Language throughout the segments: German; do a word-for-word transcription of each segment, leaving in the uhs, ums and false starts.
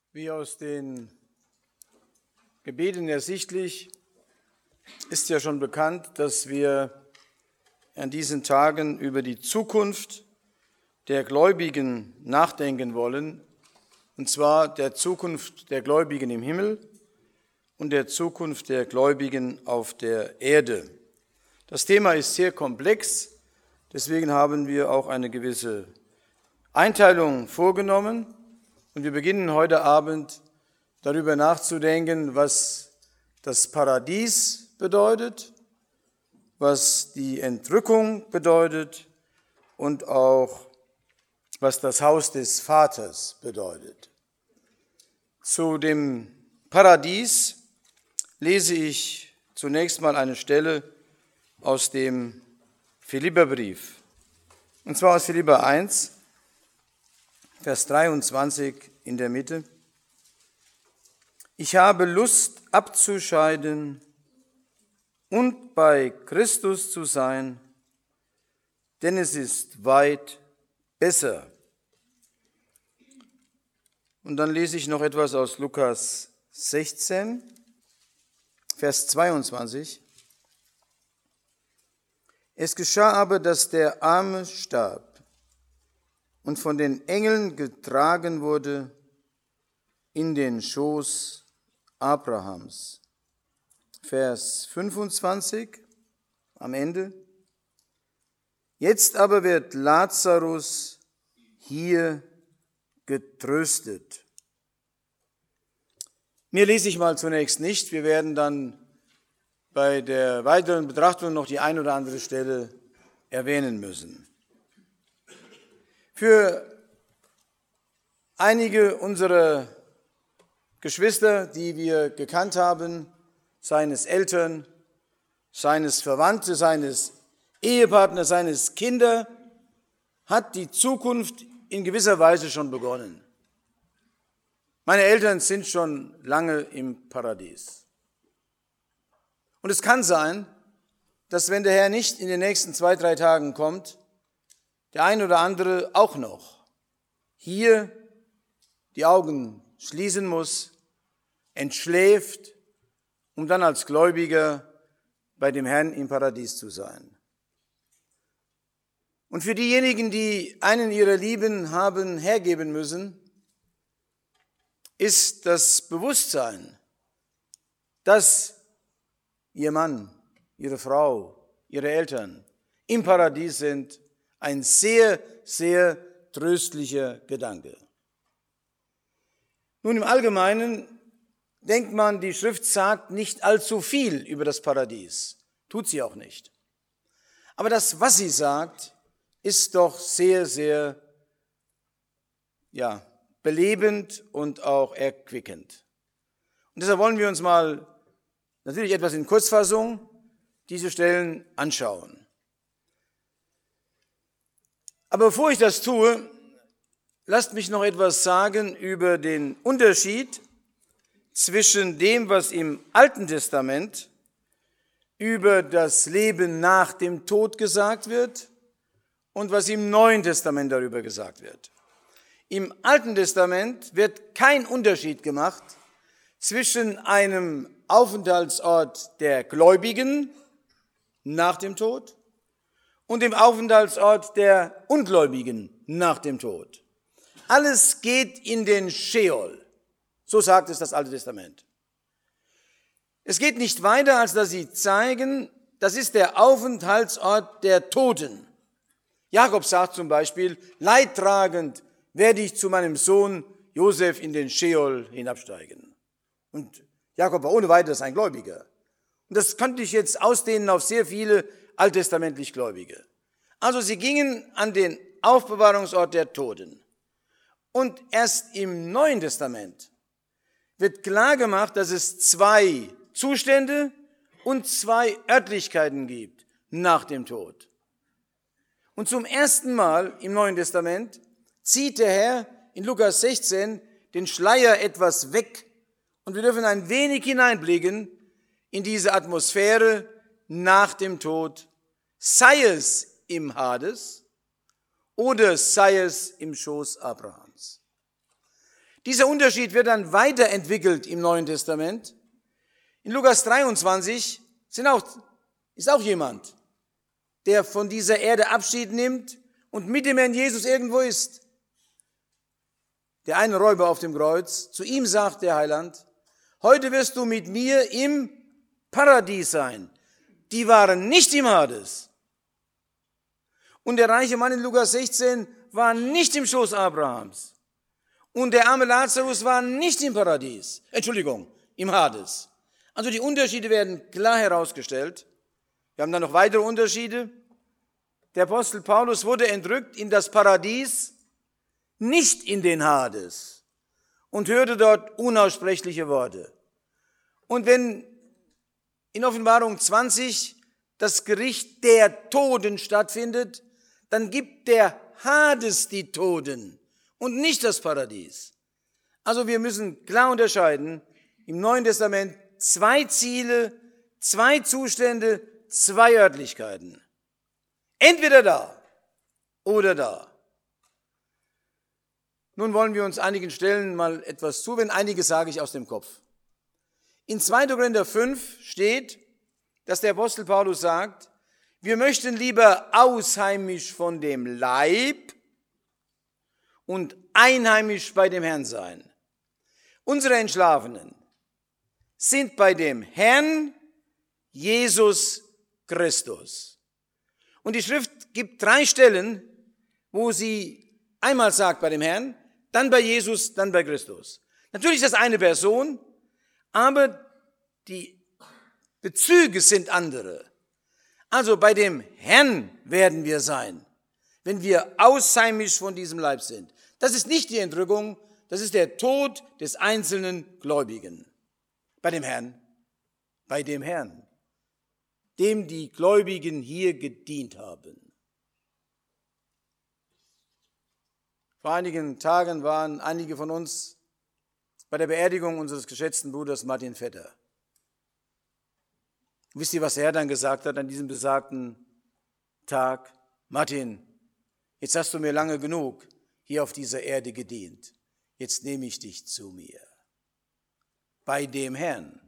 Wie aus den Gebeten ersichtlich, ist ja schon bekannt, dass wir an diesen Tagen über die Zukunft der Gläubigen nachdenken wollen, und zwar der Zukunft der Gläubigen im Himmel und der Zukunft der Gläubigen auf der Erde. Das Thema ist sehr komplex, deswegen haben wir auch eine gewisse Einteilung vorgenommen. Und wir beginnen heute Abend darüber nachzudenken, was das Paradies bedeutet, was die Entrückung bedeutet und auch was das Haus des Vaters bedeutet. Zu dem Paradies lese ich zunächst mal eine Stelle aus dem Philipperbrief, und zwar aus Philipper eins, Vers dreiundzwanzig in der Mitte. Ich habe Lust abzuscheiden und bei Christus zu sein, denn es ist weit besser. Und dann lese ich noch etwas aus Lukas sechzehn, Vers zweiundzwanzig. Es geschah aber, dass der Arme starb und von den Engeln getragen wurde in den Schoß Abrahams. Vers fünfundzwanzig am Ende. Jetzt aber wird Lazarus hier getröstet. Mir lese ich mal zunächst nicht. Wir werden dann bei der weiteren Betrachtung noch die ein oder andere Stelle erwähnen müssen. Für einige unserer Geschwister, die wir gekannt haben, seien es Eltern, seien es Verwandte, seien es Ehepartner, seien es Kinder, hat die Zukunft in gewisser Weise schon begonnen. Meine Eltern sind schon lange im Paradies. Und es kann sein, dass wenn der Herr nicht in den nächsten zwei, drei Tagen kommt, der ein oder andere auch noch hier die Augen schließen muss, entschläft, um dann als Gläubiger bei dem Herrn im Paradies zu sein. Und für diejenigen, die einen ihrer Lieben haben hergeben müssen, ist das Bewusstsein, dass ihr Mann, ihre Frau, ihre Eltern im Paradies sind, ein sehr, sehr tröstlicher Gedanke. Nun, im Allgemeinen denkt man, die Schrift sagt nicht allzu viel über das Paradies. Tut sie auch nicht. Aber das, was sie sagt, ist doch sehr, sehr ja, belebend und auch erquickend. Und deshalb wollen wir uns mal natürlich etwas in Kurzfassung diese Stellen anschauen. Aber bevor ich das tue, lasst mich noch etwas sagen über den Unterschied zwischen dem, was im Alten Testament über das Leben nach dem Tod gesagt wird und was im Neuen Testament darüber gesagt wird. Im Alten Testament wird kein Unterschied gemacht zwischen einem Aufenthaltsort der Gläubigen nach dem Tod und dem Aufenthaltsort der Ungläubigen nach dem Tod. Alles geht in den Scheol, so sagt es das Alte Testament. Es geht nicht weiter, als dass sie zeigen, das ist der Aufenthaltsort der Toten. Jakob sagt zum Beispiel, leidtragend werde ich zu meinem Sohn Josef in den Scheol hinabsteigen. Und Jakob war ohne weiteres ein Gläubiger. Und das könnte ich jetzt ausdehnen auf sehr viele alttestamentlich Gläubige. Also sie gingen an den Aufbewahrungsort der Toten. Und erst im Neuen Testament wird klar gemacht, dass es zwei Zustände und zwei Örtlichkeiten gibt nach dem Tod. Und zum ersten Mal im Neuen Testament zieht der Herr in Lukas sechzehn den Schleier etwas weg und wir dürfen ein wenig hineinblicken in diese Atmosphäre nach dem Tod, sei es im Hades oder sei es im Schoß Abrahams. Dieser Unterschied wird dann weiterentwickelt im Neuen Testament. In Lukas dreiundzwanzig sind auch, ist auch jemand, der von dieser Erde Abschied nimmt und mit dem Herrn Jesus irgendwo ist. Der eine Räuber auf dem Kreuz, zu ihm sagt der Heiland, heute wirst du mit mir im Paradies sein. Die waren nicht im Hades. Und der reiche Mann in Lukas sechzehn war nicht im Schoß Abrahams. Und der arme Lazarus war nicht im Paradies. Entschuldigung, im Hades. Also die Unterschiede werden klar herausgestellt. Wir haben dann noch weitere Unterschiede. Der Apostel Paulus wurde entrückt in das Paradies, nicht in den Hades, und hörte dort unaussprechliche Worte. Und wenn in Offenbarung zwanzig das Gericht der Toten stattfindet, dann gibt der Hades die Toten und nicht das Paradies. Also wir müssen klar unterscheiden, im Neuen Testament zwei Ziele, zwei Zustände, zwei Örtlichkeiten. Entweder da oder da. Nun wollen wir uns einigen Stellen mal etwas zuwenden. Einige sage ich aus dem Kopf. In zweiter Korinther fünf steht, dass der Apostel Paulus sagt, wir möchten lieber ausheimisch von dem Leib und einheimisch bei dem Herrn sein. Unsere Entschlafenen sind bei dem Herrn Jesus Christus. Und die Schrift gibt drei Stellen, wo sie einmal sagt bei dem Herrn, dann bei Jesus, dann bei Christus. Natürlich ist das eine Person, aber die Bezüge sind andere. Also bei dem Herrn werden wir sein, wenn wir ausheimisch von diesem Leib sind. Das ist nicht die Entrückung, das ist der Tod des einzelnen Gläubigen. Bei dem Herrn, bei dem Herrn, dem die Gläubigen hier gedient haben. Vor einigen Tagen waren einige von uns bei der Beerdigung unseres geschätzten Bruders Martin Vetter. Wisst ihr, was er dann gesagt hat an diesem besagten Tag? Martin, jetzt hast du mir lange genug hier auf dieser Erde gedient. Jetzt nehme ich dich zu mir. Bei dem Herrn.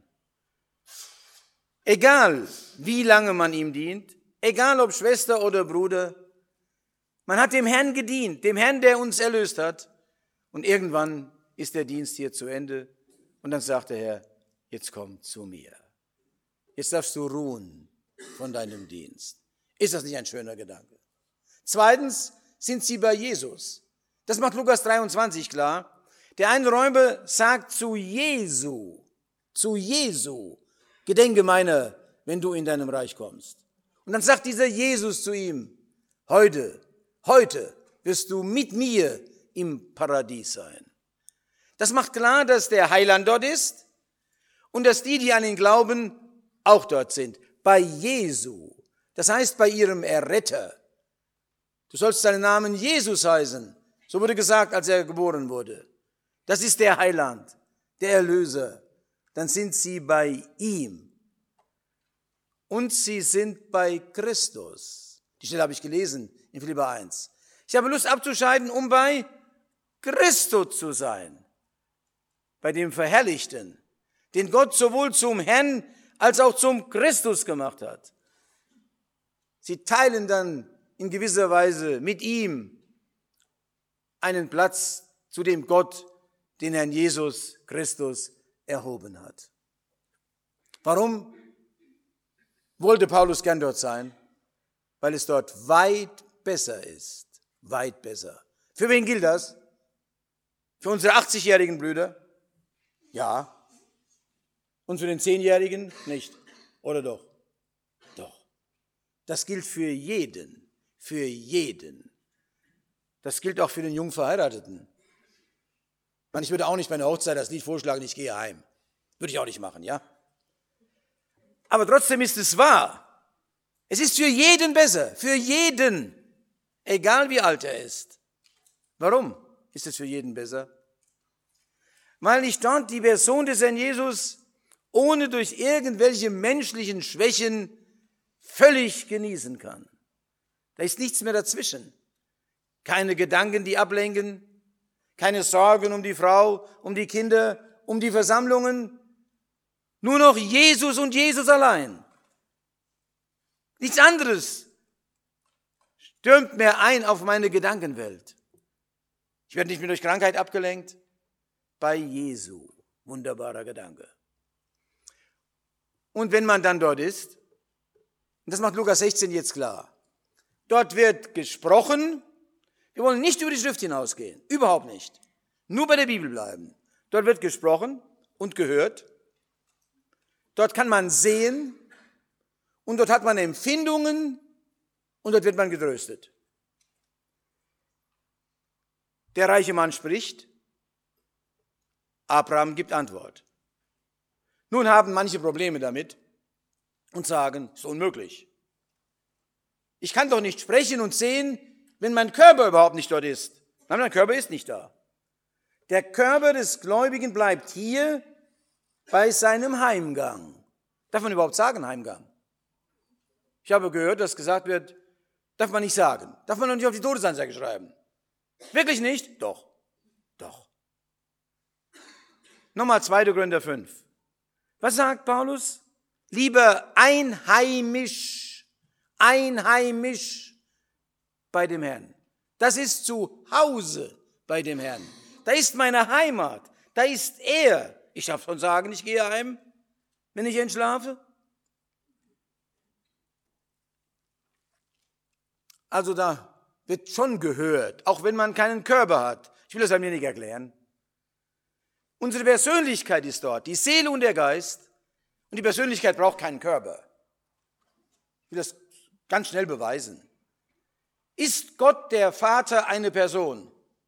Egal, wie lange man ihm dient, egal ob Schwester oder Bruder, man hat dem Herrn gedient, dem Herrn, der uns erlöst hat. Und irgendwann ist der Dienst hier zu Ende. Und dann sagt der Herr, jetzt komm zu mir. Jetzt darfst du ruhen von deinem Dienst. Ist das nicht ein schöner Gedanke? Zweitens sind sie bei Jesus. Das macht Lukas dreiundzwanzig klar. Der eine Räuber sagt zu Jesu, zu Jesu, gedenke meiner, wenn du in deinem Reich kommst. Und dann sagt dieser Jesus zu ihm, heute, heute wirst du mit mir im Paradies sein. Das macht klar, dass der Heiland dort ist und dass die, die an ihn glauben, auch dort sind. Bei Jesu, das heißt bei ihrem Erretter. Du sollst seinen Namen Jesus heißen. So wurde gesagt, als er geboren wurde. Das ist der Heiland, der Erlöser. Dann sind sie bei ihm. Und sie sind bei Christus. Die Stelle habe ich gelesen in Philipper eins. Ich habe Lust abzuscheiden, um bei Christus zu sein. Bei dem Verherrlichten, den Gott sowohl zum Herrn als auch zum Christus gemacht hat. Sie teilen dann in gewisser Weise mit ihm einen Platz, zu dem Gott den Herrn Jesus Christus erhoben hat. Warum wollte Paulus gern dort sein? Weil es dort weit besser ist. Weit besser. Für wen gilt das? Für unsere achtzigjährigen Brüder? Ja. Und für den Zehnjährigen nicht. Oder doch? Doch. Das gilt für jeden. Für jeden. Das gilt auch für den jung Verheirateten. Ich würde auch nicht bei einer Hochzeit das Lied vorschlagen, ich gehe heim. Würde ich auch nicht machen, ja? Aber trotzdem ist es wahr. Es ist für jeden besser. Für jeden. Egal wie alt er ist. Warum ist es für jeden besser? Weil ich dort die Person des Herrn Jesus ohne durch irgendwelche menschlichen Schwächen völlig genießen kann. Da ist nichts mehr dazwischen. Keine Gedanken, die ablenken, Keine Sorgen um die Frau, um die Kinder, um die Versammlungen. Nur noch Jesus und Jesus allein. Nichts anderes stürmt mehr ein auf meine Gedankenwelt. Ich werde nicht mehr durch Krankheit abgelenkt. Bei Jesu. Wunderbarer Gedanke. Und wenn man dann dort ist, und das macht Lukas sechzehn jetzt klar, dort wird gesprochen, wir wollen nicht über die Schrift hinausgehen, überhaupt nicht, nur bei der Bibel bleiben. Dort wird gesprochen und gehört, dort kann man sehen und dort hat man Empfindungen und dort wird man getröstet. Der reiche Mann spricht, Abraham gibt Antwort. Nun haben manche Probleme damit und sagen, es ist unmöglich. Ich kann doch nicht sprechen und sehen, wenn mein Körper überhaupt nicht dort ist. Nein, mein Körper ist nicht da. Der Körper des Gläubigen bleibt hier bei seinem Heimgang. Darf man überhaupt sagen, Heimgang? Ich habe gehört, dass gesagt wird, darf man nicht sagen. Darf man doch nicht auf die Todesanzeige schreiben. Wirklich nicht? Doch. Doch. Nochmal zweiter Korinther fünf. Was sagt Paulus? Lieber einheimisch, einheimisch bei dem Herrn. Das ist zu Hause bei dem Herrn. Da ist meine Heimat. Da ist er. Ich darf schon sagen, ich gehe heim, wenn ich entschlafe. Also da wird schon gehört, auch wenn man keinen Körper hat. Ich will das ein wenig erklären. Unsere Persönlichkeit ist dort, die Seele und der Geist. Und die Persönlichkeit braucht keinen Körper. Ich will das ganz schnell beweisen. Ist Gott der Vater eine Person?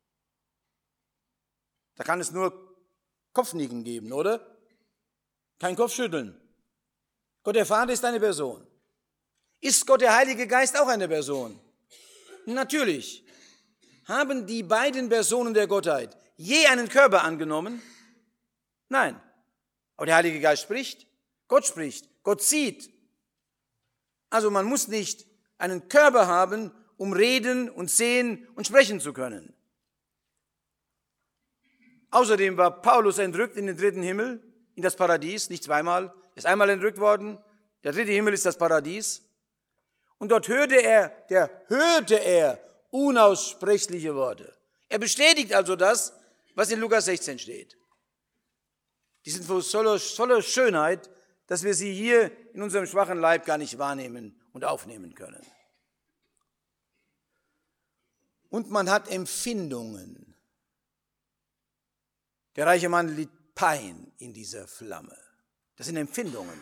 Da kann es nur Kopfnicken geben, oder? Kein Kopfschütteln. Gott der Vater ist eine Person. Ist Gott der Heilige Geist auch eine Person? Natürlich. Haben die beiden Personen der Gottheit je einen Körper angenommen? Nein. Aber der Heilige Geist spricht. Gott spricht. Gott sieht. Also man muss nicht einen Körper haben, um reden und sehen und sprechen zu können. Außerdem war Paulus entrückt in den dritten Himmel, in das Paradies, nicht zweimal. Er ist einmal entrückt worden. Der dritte Himmel ist das Paradies. Und dort hörte er, der hörte er unaussprechliche Worte. Er bestätigt also das, was in Lukas sechzehn steht. Die sind voller, voller Schönheit, dass wir sie hier in unserem schwachen Leib gar nicht wahrnehmen und aufnehmen können. Und man hat Empfindungen. Der reiche Mann litt Pein in dieser Flamme. Das sind Empfindungen.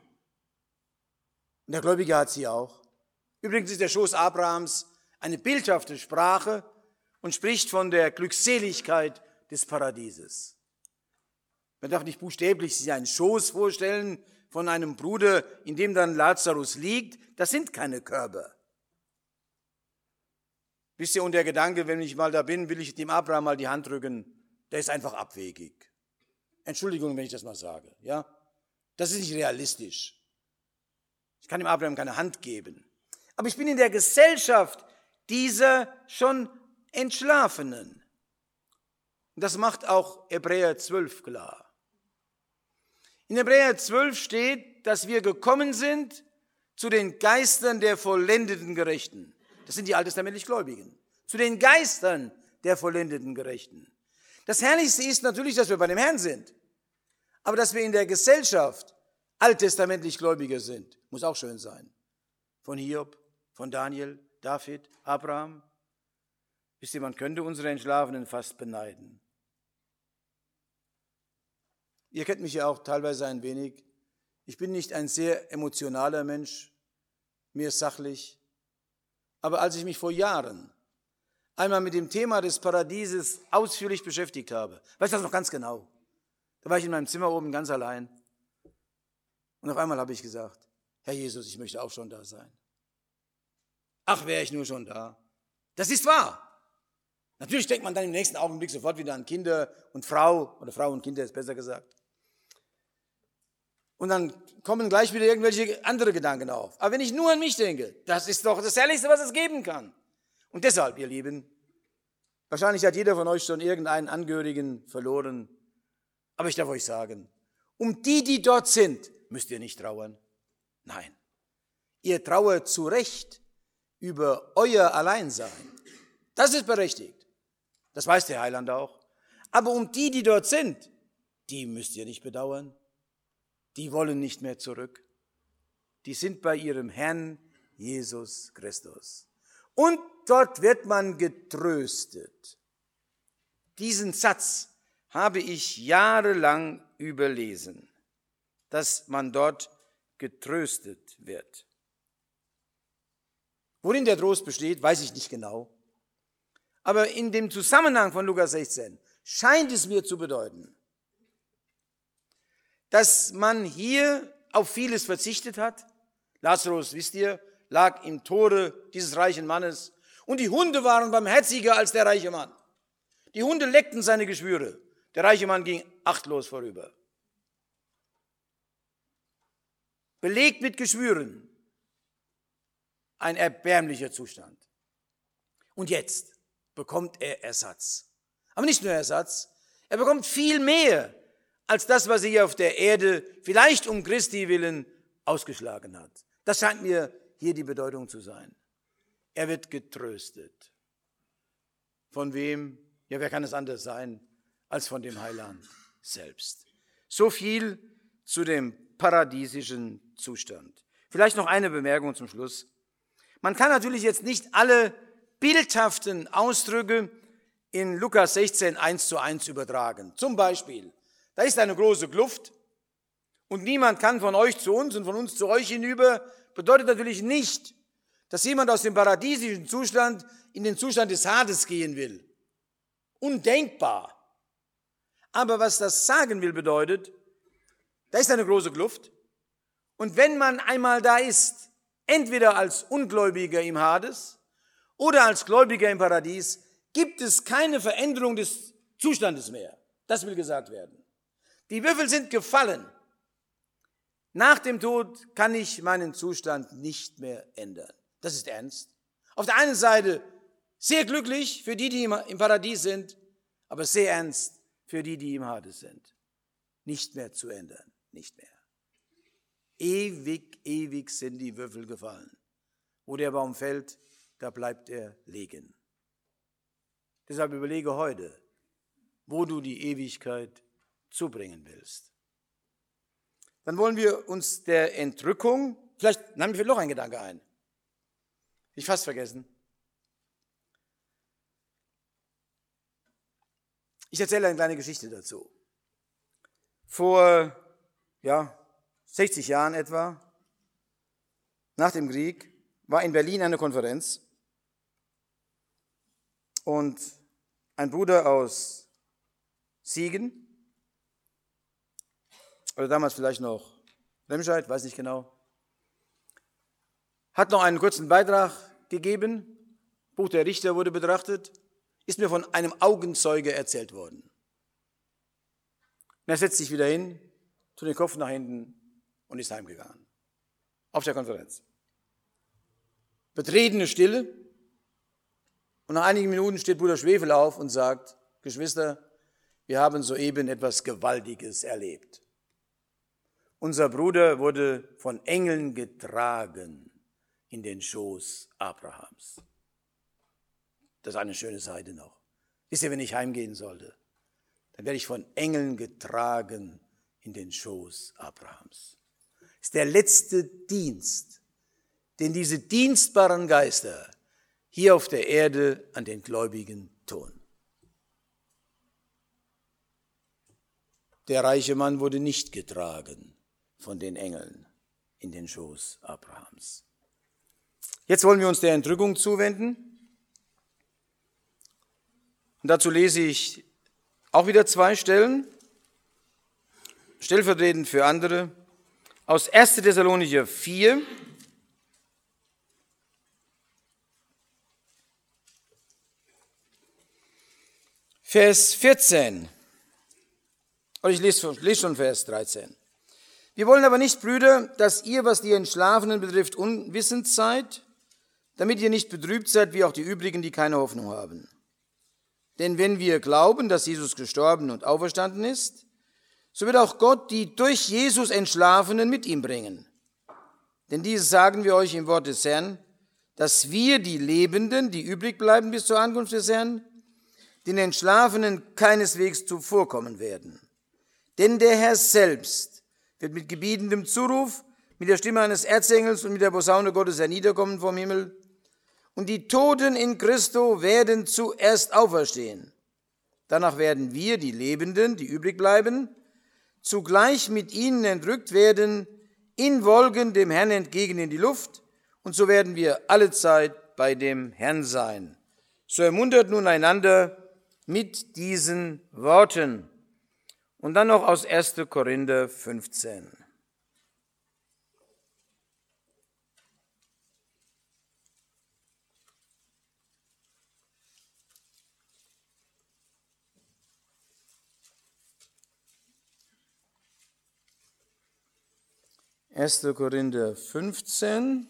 Und der Gläubige hat sie auch. Übrigens ist der Schoß Abrahams eine bildhafte Sprache und spricht von der Glückseligkeit des Paradieses. Man darf nicht buchstäblich sich einen Schoß vorstellen von einem Bruder, in dem dann Lazarus liegt. Das sind keine Körper. Wisst ihr, und der Gedanke, wenn ich mal da bin, will ich dem Abraham mal die Hand drücken, der ist einfach abwegig. Entschuldigung, wenn ich das mal sage. Ja? Das ist nicht realistisch. Ich kann dem Abraham keine Hand geben. Aber ich bin in der Gesellschaft dieser schon Entschlafenen. Und das macht auch Hebräer zwölf klar. In Hebräer zwölf steht, dass wir gekommen sind zu den Geistern der vollendeten Gerechten. Das sind die alttestamentlich Gläubigen. Zu den Geistern der vollendeten Gerechten. Das Herrlichste ist natürlich, dass wir bei dem Herrn sind. Aber dass wir in der Gesellschaft alttestamentlich Gläubige sind, muss auch schön sein. Von Hiob, von Daniel, David, Abraham. Wisst ihr, man könnte unsere Entschlafenen fast beneiden. Ihr kennt mich ja auch teilweise ein wenig. Ich bin nicht ein sehr emotionaler Mensch, mehr sachlich. Aber als ich mich vor Jahren einmal mit dem Thema des Paradieses ausführlich beschäftigt habe, weiß ich das noch ganz genau. Da war ich in meinem Zimmer oben ganz allein. Und auf einmal habe ich gesagt, Herr Jesus, ich möchte auch schon da sein. Ach, wäre ich nur schon da. Das ist wahr. Natürlich denkt man dann im nächsten Augenblick sofort wieder an Kinder und Frau, oder Frau und Kinder ist besser gesagt. Und dann kommen gleich wieder irgendwelche andere Gedanken auf. Aber wenn ich nur an mich denke, das ist doch das Herrlichste, was es geben kann. Und deshalb, ihr Lieben, Wahrscheinlich hat jeder von euch schon irgendeinen Angehörigen verloren. Aber ich darf euch sagen, um die, die dort sind, müsst ihr nicht trauern. Nein, ihr trauert zu Recht über euer Alleinsein. Das ist berechtigt. Das weiß der Heiland auch. Aber um die, die dort sind, die müsst ihr nicht bedauern. Die wollen nicht mehr zurück. Die sind bei ihrem Herrn Jesus Christus. Und dort wird man getröstet. Diesen Satz habe ich jahrelang überlesen, dass man dort getröstet wird. Worin der Trost besteht, weiß ich nicht genau. Aber in dem Zusammenhang von Lukas sechzehn scheint es mir zu bedeuten, dass man hier auf vieles verzichtet hat. Lazarus, wisst ihr, lag im Tore dieses reichen Mannes und die Hunde waren barmherziger als der reiche Mann. Die Hunde leckten seine Geschwüre. Der reiche Mann ging achtlos vorüber. Belegt mit Geschwüren. Ein erbärmlicher Zustand. Und jetzt bekommt er Ersatz. Aber nicht nur Ersatz, er bekommt viel mehr als das, was er hier auf der Erde vielleicht um Christi willen ausgeschlagen hat. Das scheint mir hier die Bedeutung zu sein. Er wird getröstet. Von wem? Ja, wer kann es anders sein als von dem Heiland selbst? So viel zu dem paradiesischen Zustand. Vielleicht noch eine Bemerkung zum Schluss. Man kann natürlich jetzt nicht alle bildhaften Ausdrücke in Lukas sechzehn eins zu eins übertragen. Zum Beispiel, da ist eine große Kluft und niemand kann von euch zu uns und von uns zu euch hinüber, bedeutet natürlich nicht, dass jemand aus dem paradiesischen Zustand in den Zustand des Hades gehen will. Undenkbar. Aber was das sagen will, bedeutet, da ist eine große Kluft und wenn man einmal da ist, entweder als Ungläubiger im Hades oder als Gläubiger im Paradies, gibt es keine Veränderung des Zustandes mehr. Das will gesagt werden. Die Würfel sind gefallen. Nach dem Tod kann ich meinen Zustand nicht mehr ändern. Das ist ernst. Auf der einen Seite sehr glücklich für die, die im Paradies sind, aber sehr ernst für die, die im Hades sind. Nicht mehr zu ändern, nicht mehr. Ewig, ewig sind die Würfel gefallen. Wo der Baum fällt, da bleibt er liegen. Deshalb überlege heute, wo du die Ewigkeit zubringen willst. Dann wollen wir uns der Entrückung, vielleicht nehmen wir noch einen Gedanke ein. Ich fast vergessen. Ich erzähle eine kleine Geschichte dazu. Vor, ja, sechzig Jahren etwa, nach dem Krieg, war in Berlin eine Konferenz und ein Bruder aus Siegen, oder damals vielleicht noch Remscheid, weiß nicht genau, hat noch einen kurzen Beitrag gegeben, Buch der Richter wurde betrachtet, ist mir von einem Augenzeuge erzählt worden. Und er setzt sich wieder hin, tut den Kopf nach hinten und ist heimgegangen. Auf der Konferenz. Betretene Stille. Und nach einigen Minuten steht Bruder Schwefel auf und sagt, Geschwister, wir haben soeben etwas Gewaltiges erlebt. Unser Bruder wurde von Engeln getragen in den Schoß Abrahams. Das ist eine schöne Seite noch. Wisst ihr, wenn ich heimgehen sollte, dann werde ich von Engeln getragen in den Schoß Abrahams. Das ist der letzte Dienst, den diese dienstbaren Geister hier auf der Erde an den Gläubigen tun. Der reiche Mann wurde nicht getragen von den Engeln in den Schoß Abrahams. Jetzt wollen wir uns der Entrückung zuwenden. Und dazu lese ich auch wieder zwei Stellen, stellvertretend für andere, aus erster Thessalonicher vier, Vers vierzehn. Und ich lese, lese schon Vers dreizehn. Wir wollen aber nicht, Brüder, dass ihr, was die Entschlafenen betrifft, unwissend seid, damit ihr nicht betrübt seid, wie auch die übrigen, die keine Hoffnung haben. Denn wenn wir glauben, dass Jesus gestorben und auferstanden ist, so wird auch Gott die durch Jesus Entschlafenen mit ihm bringen. Denn dieses sagen wir euch im Wort des Herrn, dass wir, die Lebenden, die übrig bleiben bis zur Ankunft des Herrn, den Entschlafenen keineswegs zuvorkommen werden. Denn der Herr selbst wird mit gebietendem Zuruf, mit der Stimme eines Erzengels und mit der Posaune Gottes herniederkommen vom Himmel. Und die Toten in Christo werden zuerst auferstehen. Danach werden wir, die Lebenden, die übrig bleiben, zugleich mit ihnen entrückt werden, in Wolken dem Herrn entgegen in die Luft, und so werden wir allezeit bei dem Herrn sein. So ermuntert nun einander mit diesen Worten. Und dann noch aus erster Korinther fünfzehn. erster Korinther fünfzehn,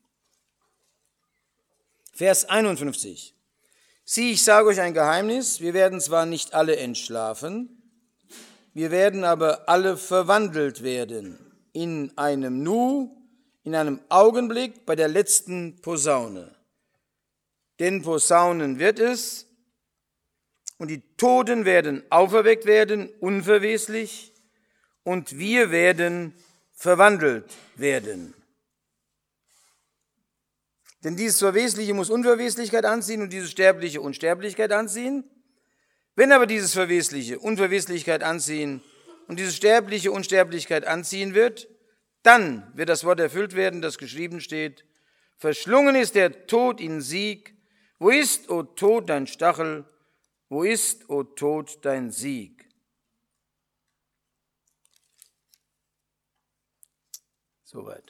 Vers einundfünfzig. Sieh, ich sage euch ein Geheimnis, wir werden zwar nicht alle entschlafen, wir werden aber alle verwandelt werden, in einem Nu, in einem Augenblick, bei der letzten Posaune. Denn Posaunen wird es, und die Toten werden auferweckt werden, unverweslich, und wir werden verwandelt werden. Denn dieses Verwesliche muss Unverweslichkeit anziehen und dieses Sterbliche Unsterblichkeit anziehen. Wenn aber dieses Verwesliche Unverweslichkeit anziehen und dieses Sterbliche Unsterblichkeit anziehen wird, dann wird das Wort erfüllt werden, das geschrieben steht: Verschlungen ist der Tod in Sieg. Wo ist, o Tod, dein Stachel? Wo ist, o Tod, dein Sieg? Soweit.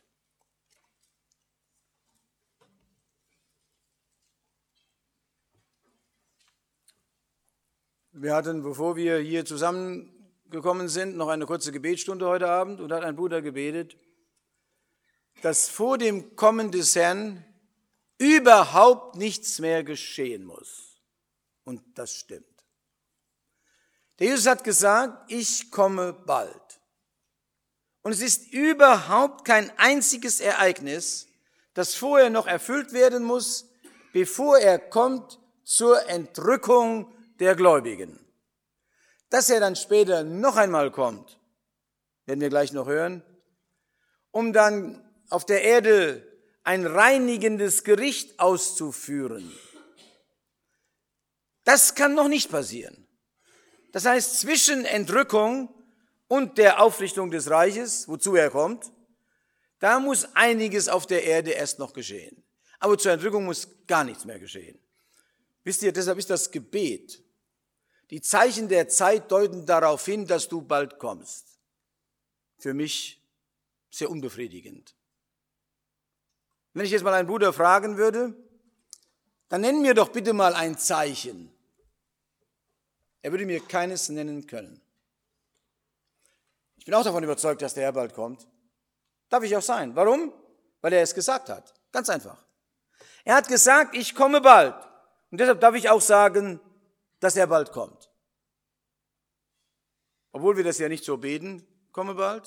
Wir hatten, bevor wir hier zusammengekommen sind, noch eine kurze Gebetsstunde heute Abend und hat ein Bruder gebetet, dass vor dem Kommen des Herrn überhaupt nichts mehr geschehen muss. Und das stimmt. Der Jesus hat gesagt, ich komme bald. Und es ist überhaupt kein einziges Ereignis, das vorher noch erfüllt werden muss, bevor er kommt zur Entrückung der Gläubigen. Dass er dann später noch einmal kommt, werden wir gleich noch hören, um dann auf der Erde ein reinigendes Gericht auszuführen. Das kann noch nicht passieren. Das heißt, zwischen Entrückung und der Aufrichtung des Reiches, wozu er kommt, da muss einiges auf der Erde erst noch geschehen. Aber zur Entrückung muss gar nichts mehr geschehen. Wisst ihr, deshalb ist das Gebet. Die Zeichen der Zeit deuten darauf hin, dass du bald kommst. Für mich sehr unbefriedigend. Wenn ich jetzt mal einen Bruder fragen würde, dann nenn mir doch bitte mal ein Zeichen. Er würde mir keines nennen können. Ich bin auch davon überzeugt, dass der Herr bald kommt. Darf ich auch sein. Warum? Weil er es gesagt hat. Ganz einfach. Er hat gesagt, ich komme bald. Und deshalb darf ich auch sagen, dass er bald kommt. Obwohl wir das ja nicht so beten, komme bald.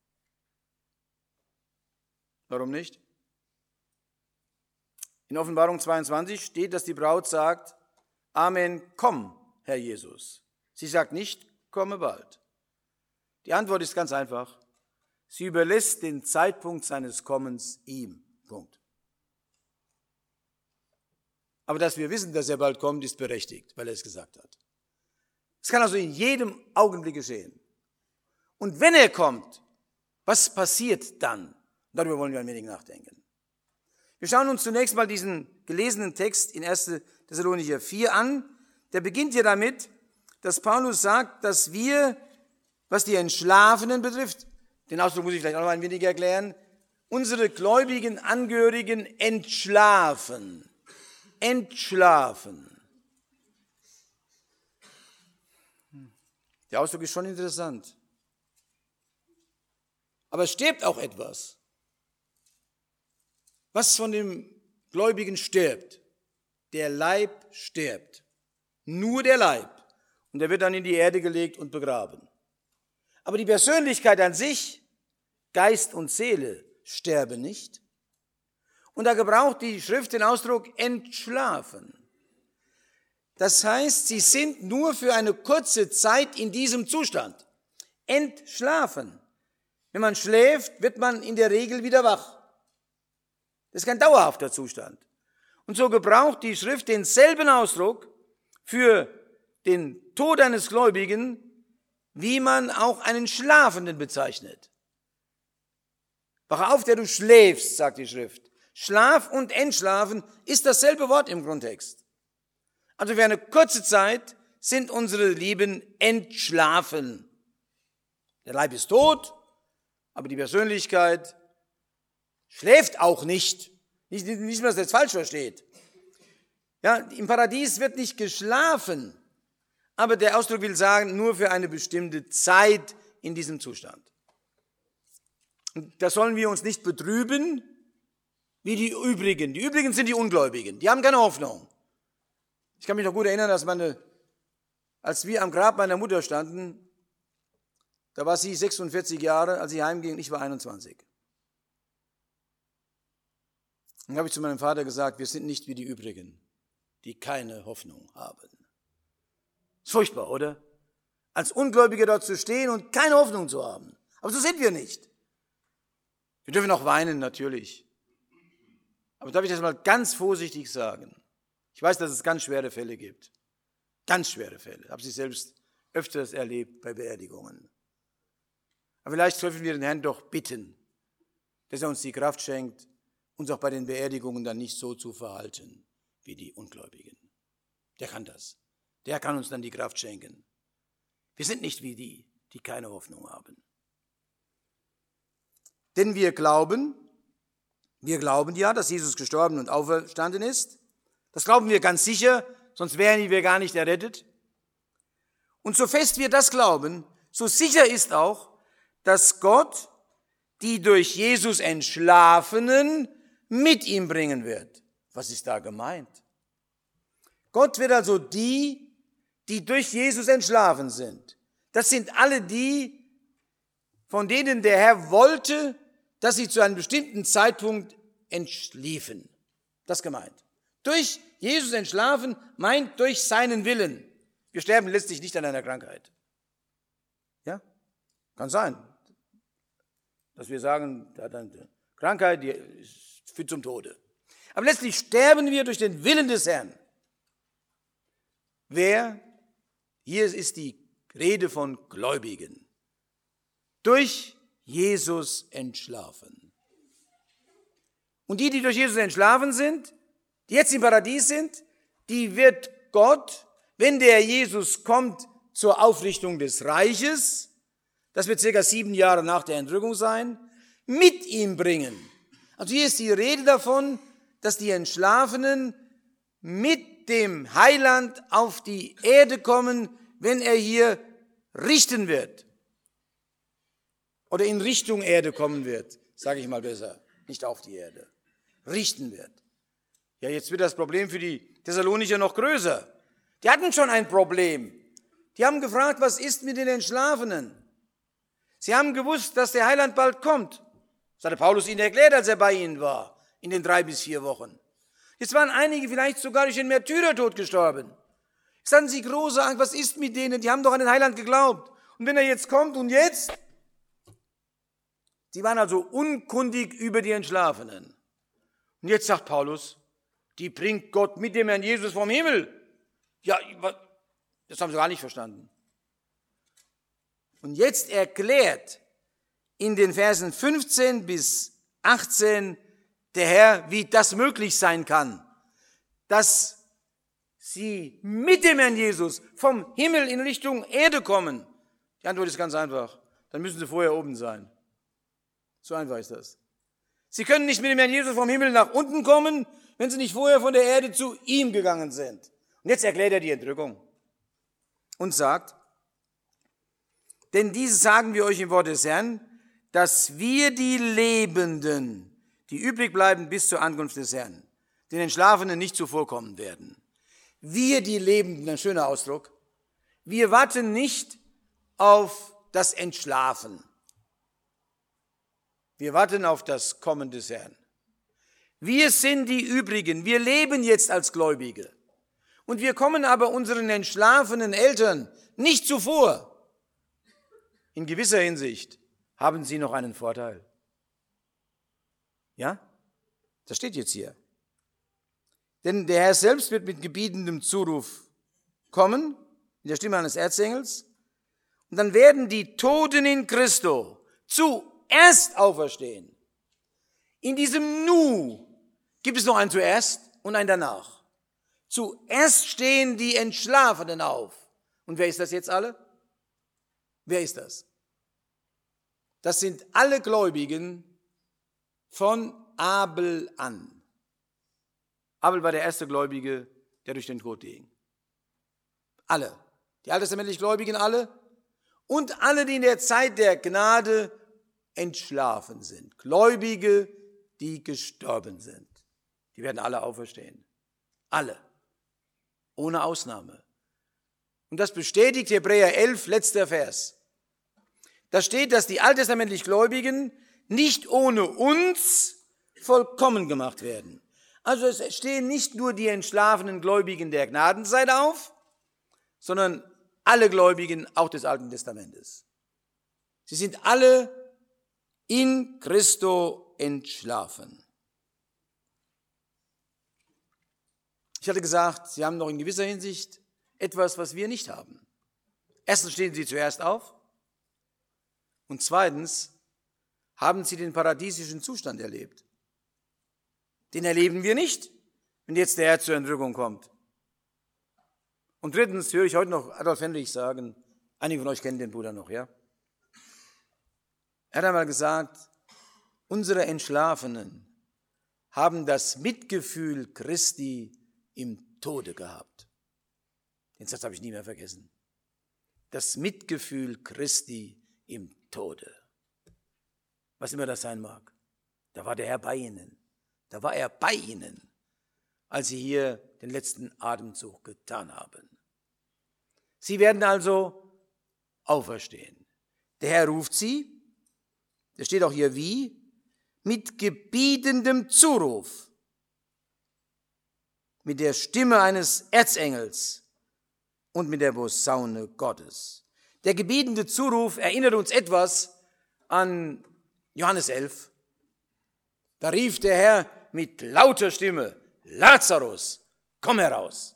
Warum nicht? In Offenbarung zweiundzwanzig steht, dass die Braut sagt, Amen, komm, Herr Jesus. Sie sagt nicht, komme bald. Die Antwort ist ganz einfach. Sie überlässt den Zeitpunkt seines Kommens ihm. Punkt. Aber dass wir wissen, dass er bald kommt, ist berechtigt, weil er es gesagt hat. Es kann also in jedem Augenblick geschehen. Und wenn er kommt, was passiert dann? Darüber wollen wir ein wenig nachdenken. Wir schauen uns zunächst mal diesen gelesenen Text in erster Thessalonicher vier an. Der beginnt ja damit, dass Paulus sagt, dass wir, was die Entschlafenen betrifft, den Ausdruck muss ich vielleicht auch noch ein wenig erklären, unsere gläubigen Angehörigen entschlafen. Entschlafen. Der Ausdruck ist schon interessant. Aber es stirbt auch etwas. Was von dem Gläubigen stirbt? Der Leib stirbt. nur der Leib. Und der wird dann in die Erde gelegt und begraben. Aber die Persönlichkeit an sich, Geist und Seele, sterben nicht. Und da gebraucht die Schrift den Ausdruck entschlafen. Das heißt, sie sind nur für eine kurze Zeit in diesem Zustand. Entschlafen. Wenn man schläft, wird man in der Regel wieder wach. Das ist kein dauerhafter Zustand. Und so gebraucht die Schrift denselben Ausdruck für den Tod eines Gläubigen, wie man auch einen Schlafenden bezeichnet. Wach auf, der du schläfst, sagt die Schrift. Schlaf und Entschlafen ist dasselbe Wort im Grundtext. Also für eine kurze Zeit sind unsere Lieben entschlafen. Der Leib ist tot, aber die Persönlichkeit schläft auch nicht. Nicht, nicht mehr, dass das jetzt falsch versteht. Ja, im Paradies wird nicht geschlafen, aber der Ausdruck will sagen, nur für eine bestimmte Zeit in diesem Zustand. Und da sollen wir uns nicht betrüben, wie die Übrigen. Die Übrigen sind die Ungläubigen, die haben keine Hoffnung. Ich kann mich noch gut erinnern, dass meine, als wir am Grab meiner Mutter standen, da war sie sechsundvierzig Jahre, als sie heimging, ich war einundzwanzig. Dann habe ich zu meinem Vater gesagt, wir sind nicht wie die Übrigen, die keine Hoffnung haben. Ist furchtbar, oder? Als Ungläubige dort zu stehen und keine Hoffnung zu haben. Aber so sind wir nicht. Wir dürfen auch weinen, natürlich. Aber darf ich das mal ganz vorsichtig sagen? Ich weiß, dass es ganz schwere Fälle gibt. Ganz schwere Fälle. Ich habe sie selbst öfters erlebt bei Beerdigungen. Aber vielleicht dürfen wir den Herrn doch bitten, dass er uns die Kraft schenkt, uns auch bei den Beerdigungen dann nicht so zu verhalten wie die Ungläubigen. Der kann das. Der kann uns dann die Kraft schenken. Wir sind nicht wie die, die keine Hoffnung haben. Denn wir glauben, wir glauben ja, dass Jesus gestorben und auferstanden ist. Das glauben wir ganz sicher, sonst wären wir gar nicht errettet. Und so fest wir das glauben, so sicher ist auch, dass Gott die durch Jesus Entschlafenen mit ihm bringen wird. Was ist da gemeint? Gott wird also die, die durch Jesus entschlafen sind. Das sind alle die, von denen der Herr wollte, dass sie zu einem bestimmten Zeitpunkt entschliefen. Das ist gemeint. Durch Jesus entschlafen meint durch seinen Willen. Wir sterben letztlich nicht an einer Krankheit. Ja? Kann sein, dass wir sagen, da dann Krankheit, die führt zum Tode. Aber letztlich sterben wir durch den Willen des Herrn. Wer? Hier ist die Rede von Gläubigen. Durch Jesus entschlafen. Und die, die durch Jesus entschlafen sind, die jetzt im Paradies sind, die wird Gott, wenn der Jesus kommt zur Aufrichtung des Reiches, das wird circa sieben Jahre nach der Entrückung sein, mit ihm bringen. Also hier ist die Rede davon, dass die Entschlafenen mit dem Heiland auf die Erde kommen, wenn er hier richten wird. Oder in Richtung Erde kommen wird, sage ich mal besser, nicht auf die Erde. Richten wird. Ja, jetzt wird das Problem für die Thessalonicher noch größer. Die hatten schon ein Problem. Die haben gefragt, was ist mit den Entschlafenen? Sie haben gewusst, dass der Heiland bald kommt. Das hatte Paulus ihnen erklärt, als er bei ihnen war, in den drei bis vier Wochen. Jetzt waren einige vielleicht sogar durch den Märtyrertod gestorben. Jetzt hatten sie große Angst, was ist mit denen? Die haben doch an den Heiland geglaubt. Und wenn er jetzt kommt und jetzt? Sie waren also unkundig über die Entschlafenen. Und jetzt sagt Paulus, die bringt Gott mit dem Herrn Jesus vom Himmel. Ja, das haben sie gar nicht verstanden. Und jetzt erklärt in den Versen fünfzehn bis achtzehn der Herr, wie das möglich sein kann, dass sie mit dem Herrn Jesus vom Himmel in Richtung Erde kommen. Die Antwort ist ganz einfach. Dann müssen sie vorher oben sein. So einfach ist das. Sie können nicht mit dem Herrn Jesus vom Himmel nach unten kommen, wenn sie nicht vorher von der Erde zu ihm gegangen sind. Und jetzt erklärt er die Entrückung und sagt, denn dieses sagen wir euch im Wort des Herrn, dass wir die Lebenden, die übrig bleiben bis zur Ankunft des Herrn, den Entschlafenen nicht zuvorkommen werden. Wir, die Lebenden, ein schöner Ausdruck, wir warten nicht auf das Entschlafen. Wir warten auf das Kommen des Herrn. Wir sind die Übrigen, wir leben jetzt als Gläubige. Und wir kommen aber unseren entschlafenen Eltern nicht zuvor. In gewisser Hinsicht haben sie noch einen Vorteil. Ja? Das steht jetzt hier. Denn der Herr selbst wird mit gebietendem Zuruf kommen, in der Stimme eines Erzengels, und dann werden die Toten in Christo zuerst auferstehen. In diesem Nu gibt es noch ein zuerst und ein danach. Zuerst stehen die Entschlafenen auf. Und wer ist das jetzt alle? Wer ist das? Das sind alle Gläubigen von Abel an. Abel war der erste Gläubige, der durch den Tod ging. Alle. Die alttestamentlich Gläubigen alle und alle, die in der Zeit der Gnade entschlafen sind. Gläubige, die gestorben sind. Die werden alle auferstehen. Alle. Ohne Ausnahme. Und das bestätigt Hebräer elf, letzter Vers. Da steht, dass die alttestamentlich Gläubigen nicht ohne uns vollkommen gemacht werden. Also es stehen nicht nur die entschlafenen Gläubigen der Gnadenzeit auf, sondern alle Gläubigen auch des Alten Testamentes. Sie sind alle in Christo entschlafen. Ich hatte gesagt, sie haben noch in gewisser Hinsicht etwas, was wir nicht haben. Erstens stehen sie zuerst auf und zweitens haben sie den paradiesischen Zustand erlebt. Den erleben wir nicht, wenn jetzt der Herr zur Entrückung kommt. Und drittens höre ich heute noch Adolf Henrich sagen, einige von euch kennen den Bruder noch, ja? Er hat einmal gesagt, unsere Entschlafenen haben das Mitgefühl Christi im Tode gehabt. Den Satz habe ich nie mehr vergessen. Das Mitgefühl Christi im Tode. Was immer das sein mag. Da war der Herr bei ihnen. Da war er bei ihnen, als sie hier den letzten Atemzug getan haben. Sie werden also auferstehen. Der Herr ruft sie, das steht auch hier wie, mit gebietendem Zuruf, mit der Stimme eines Erzengels und mit der Posaune Gottes. Der gebietende Zuruf erinnert uns etwas an Johannes elf. Da rief der Herr mit lauter Stimme, Lazarus, komm heraus.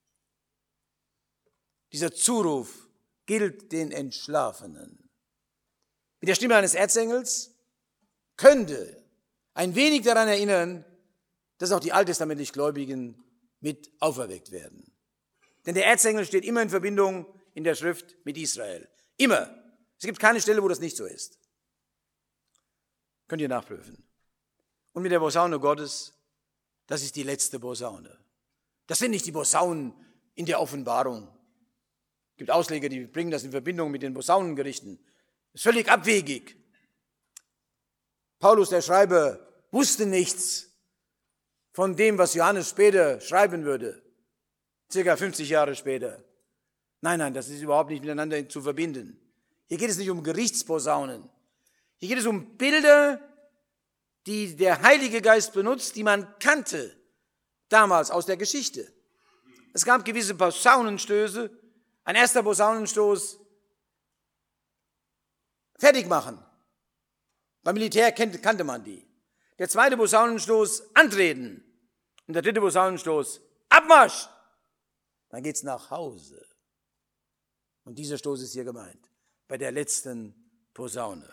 Dieser Zuruf gilt den Entschlafenen. Mit der Stimme eines Erzengels könnte ein wenig daran erinnern, dass auch die alttestamentlich Gläubigen mit auferweckt werden. Denn der Erzengel steht immer in Verbindung in der Schrift mit Israel. Immer. Es gibt keine Stelle, wo das nicht so ist. Könnt ihr nachprüfen. Und mit der Posaune Gottes, das ist die letzte Posaune. Das sind nicht die Posaunen in der Offenbarung. Es gibt Ausleger, die bringen das in Verbindung mit den Posaunengerichten. Das ist völlig abwegig. Paulus, der Schreiber, wusste nichts von dem, was Johannes später schreiben würde. Circa fünfzig Jahre später. Nein, nein, das ist überhaupt nicht miteinander zu verbinden. Hier geht es nicht um Gerichtsposaunen. Hier geht es um Bilder, die der Heilige Geist benutzt, die man kannte damals aus der Geschichte. Es gab gewisse Posaunenstöße. Ein erster Posaunenstoß, fertig machen. Beim Militär kannte man die. Der zweite Posaunenstoß, antreten. Und der dritte Posaunenstoß, Abmarsch. Dann geht's nach Hause. Und dieser Stoß ist hier gemeint, bei der letzten Posaune.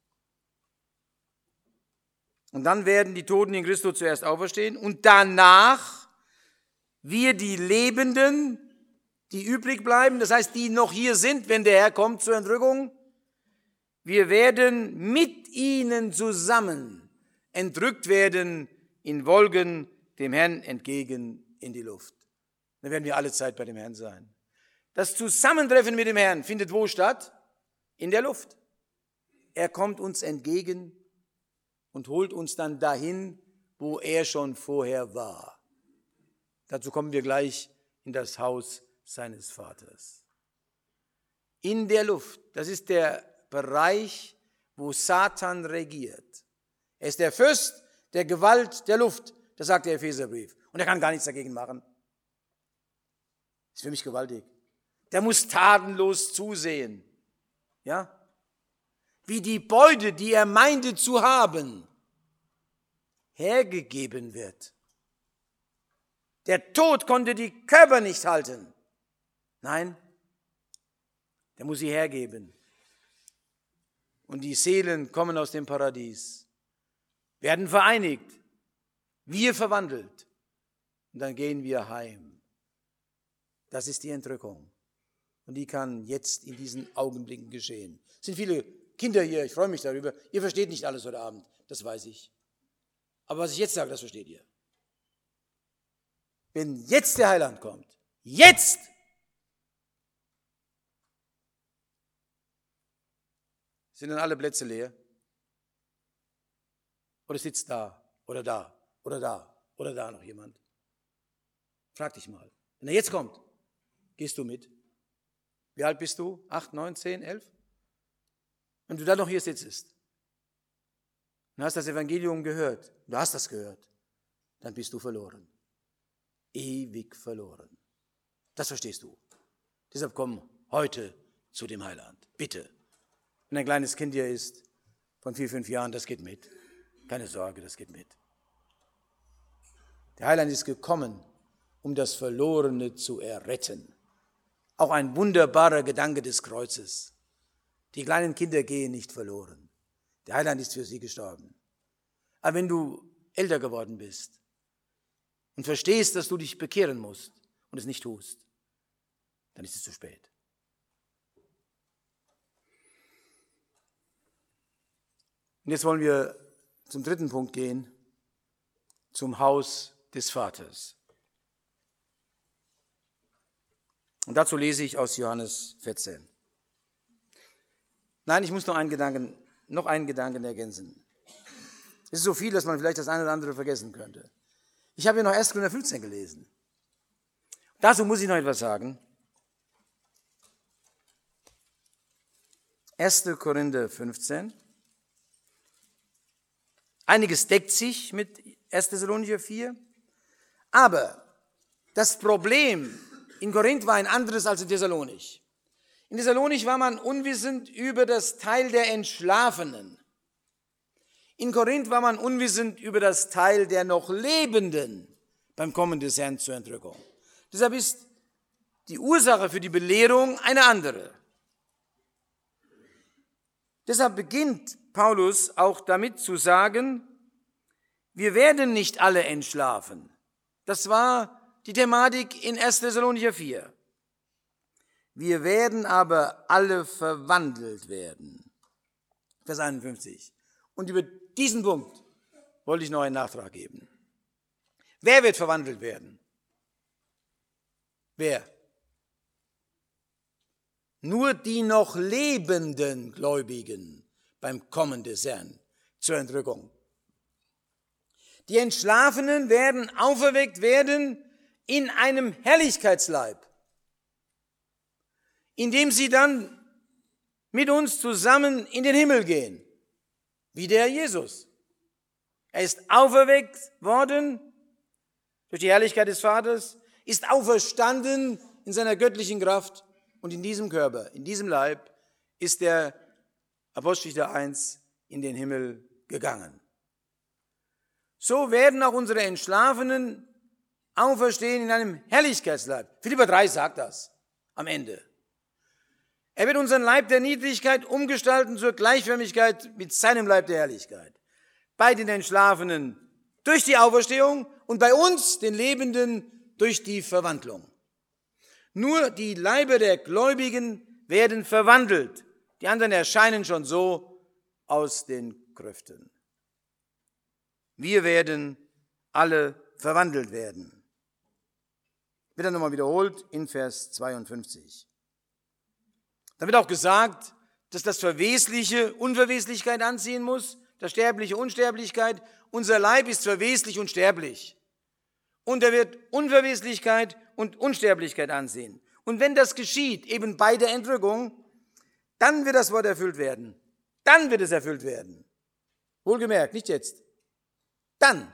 Und dann werden die Toten in Christus zuerst auferstehen und danach wir die Lebenden, die übrig bleiben, das heißt, die noch hier sind, wenn der Herr kommt zur Entrückung, wir werden mit ihnen zusammen entrückt werden in Wolken dem Herrn entgegen in die Luft. Dann werden wir alle Zeit bei dem Herrn sein. Das Zusammentreffen mit dem Herrn findet wo statt? In der Luft. Er kommt uns entgegen und holt uns dann dahin, wo er schon vorher war. Dazu kommen wir gleich in das Haus seines Vaters. In der Luft, das ist der Bereich, wo Satan regiert. Er ist der Fürst der Gewalt der Luft, das sagt der Epheserbrief. Und er kann gar nichts dagegen machen. Das ist für mich gewaltig. Der muss tatenlos zusehen, ja, wie die Beute, die er meinte zu haben, hergegeben wird. Der Tod konnte die Körper nicht halten. Nein, der muss sie hergeben. Und die Seelen kommen aus dem Paradies, werden vereinigt, wir verwandelt. Und dann gehen wir heim. Das ist die Entrückung. Und die kann jetzt in diesen Augenblicken geschehen. Es sind viele Kinder hier, ich freue mich darüber. Ihr versteht nicht alles heute Abend, das weiß ich. Aber was ich jetzt sage, das versteht ihr. Wenn jetzt der Heiland kommt, jetzt, sind dann alle Plätze leer? Oder sitzt da, oder da, oder da, oder da noch jemand? Frag dich mal. Wenn er jetzt kommt, gehst du mit? Wie alt bist du? Acht, neun, zehn, elf? Wenn du dann noch hier sitzt und hast das Evangelium gehört, du hast das gehört, dann bist du verloren. Ewig verloren. Das verstehst du. Deshalb komm heute zu dem Heiland. Bitte. Wenn ein kleines Kind hier ist, von vier, fünf Jahren, das geht mit. Keine Sorge, das geht mit. Der Heiland ist gekommen, um das Verlorene zu erretten. Auch ein wunderbarer Gedanke des Kreuzes. Die kleinen Kinder gehen nicht verloren. Der Heiland ist für sie gestorben. Aber wenn du älter geworden bist und verstehst, dass du dich bekehren musst und es nicht tust, dann ist es zu spät. Und jetzt wollen wir zum dritten Punkt gehen, zum Haus des Vaters. Und dazu lese ich aus Johannes vierzehn. Nein, ich muss noch einen Gedanken, noch einen Gedanken ergänzen. Es ist so viel, dass man vielleicht das eine oder andere vergessen könnte. Ich habe hier noch erster Korinther fünfzehn gelesen. Dazu muss ich noch etwas sagen. erster Korinther fünfzehn. Einiges deckt sich mit erster Thessalonicher vier. Aber das Problem in Korinth war ein anderes als in Thessalonich. In Thessalonich war man unwissend über das Teil der Entschlafenen. In Korinth war man unwissend über das Teil der noch Lebenden beim Kommen des Herrn zur Entrückung. Deshalb ist die Ursache für die Belehrung eine andere. Deshalb beginnt Paulus auch damit zu sagen, wir werden nicht alle entschlafen. Das war die Thematik in erster Thessalonicher vier. Wir werden aber alle verwandelt werden. Vers einundfünfzig. Und über diesen Punkt wollte ich noch einen Nachtrag geben. Wer wird verwandelt werden? Wer? Nur die noch lebenden Gläubigen beim Kommen des Herrn zur Entrückung. Die Entschlafenen werden auferweckt werden in einem Herrlichkeitsleib, indem sie dann mit uns zusammen in den Himmel gehen, wie der Jesus. Er ist auferweckt worden durch die Herrlichkeit des Vaters, ist auferstanden in seiner göttlichen Kraft und in diesem Körper, in diesem Leib ist der Apostelgeschichte eins in den Himmel gegangen. So werden auch unsere Entschlafenen auferstehen in einem Herrlichkeitsleib. Philipper drei sagt das am Ende. Er wird unseren Leib der Niedrigkeit umgestalten zur Gleichförmigkeit mit seinem Leib der Herrlichkeit. Bei den Entschlafenen durch die Auferstehung und bei uns, den Lebenden, durch die Verwandlung. Nur die Leiber der Gläubigen werden verwandelt. Die anderen erscheinen schon so aus den Grüften. Wir werden alle verwandelt werden. Wird dann nochmal wiederholt in Vers zweiundfünfzig. Da wird auch gesagt, dass das Verwesliche Unverweslichkeit anziehen muss, das Sterbliche Unsterblichkeit. Unser Leib ist verweslich und sterblich. Und er wird Unverweslichkeit und Unsterblichkeit ansehen. Und wenn das geschieht, eben bei der Entrückung, dann wird das Wort erfüllt werden. Dann wird es erfüllt werden. Wohlgemerkt, nicht jetzt. Dann.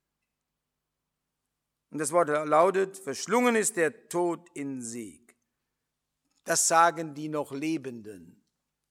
Und das Wort lautet, verschlungen ist der Tod in Sieg. Das sagen die noch Lebenden.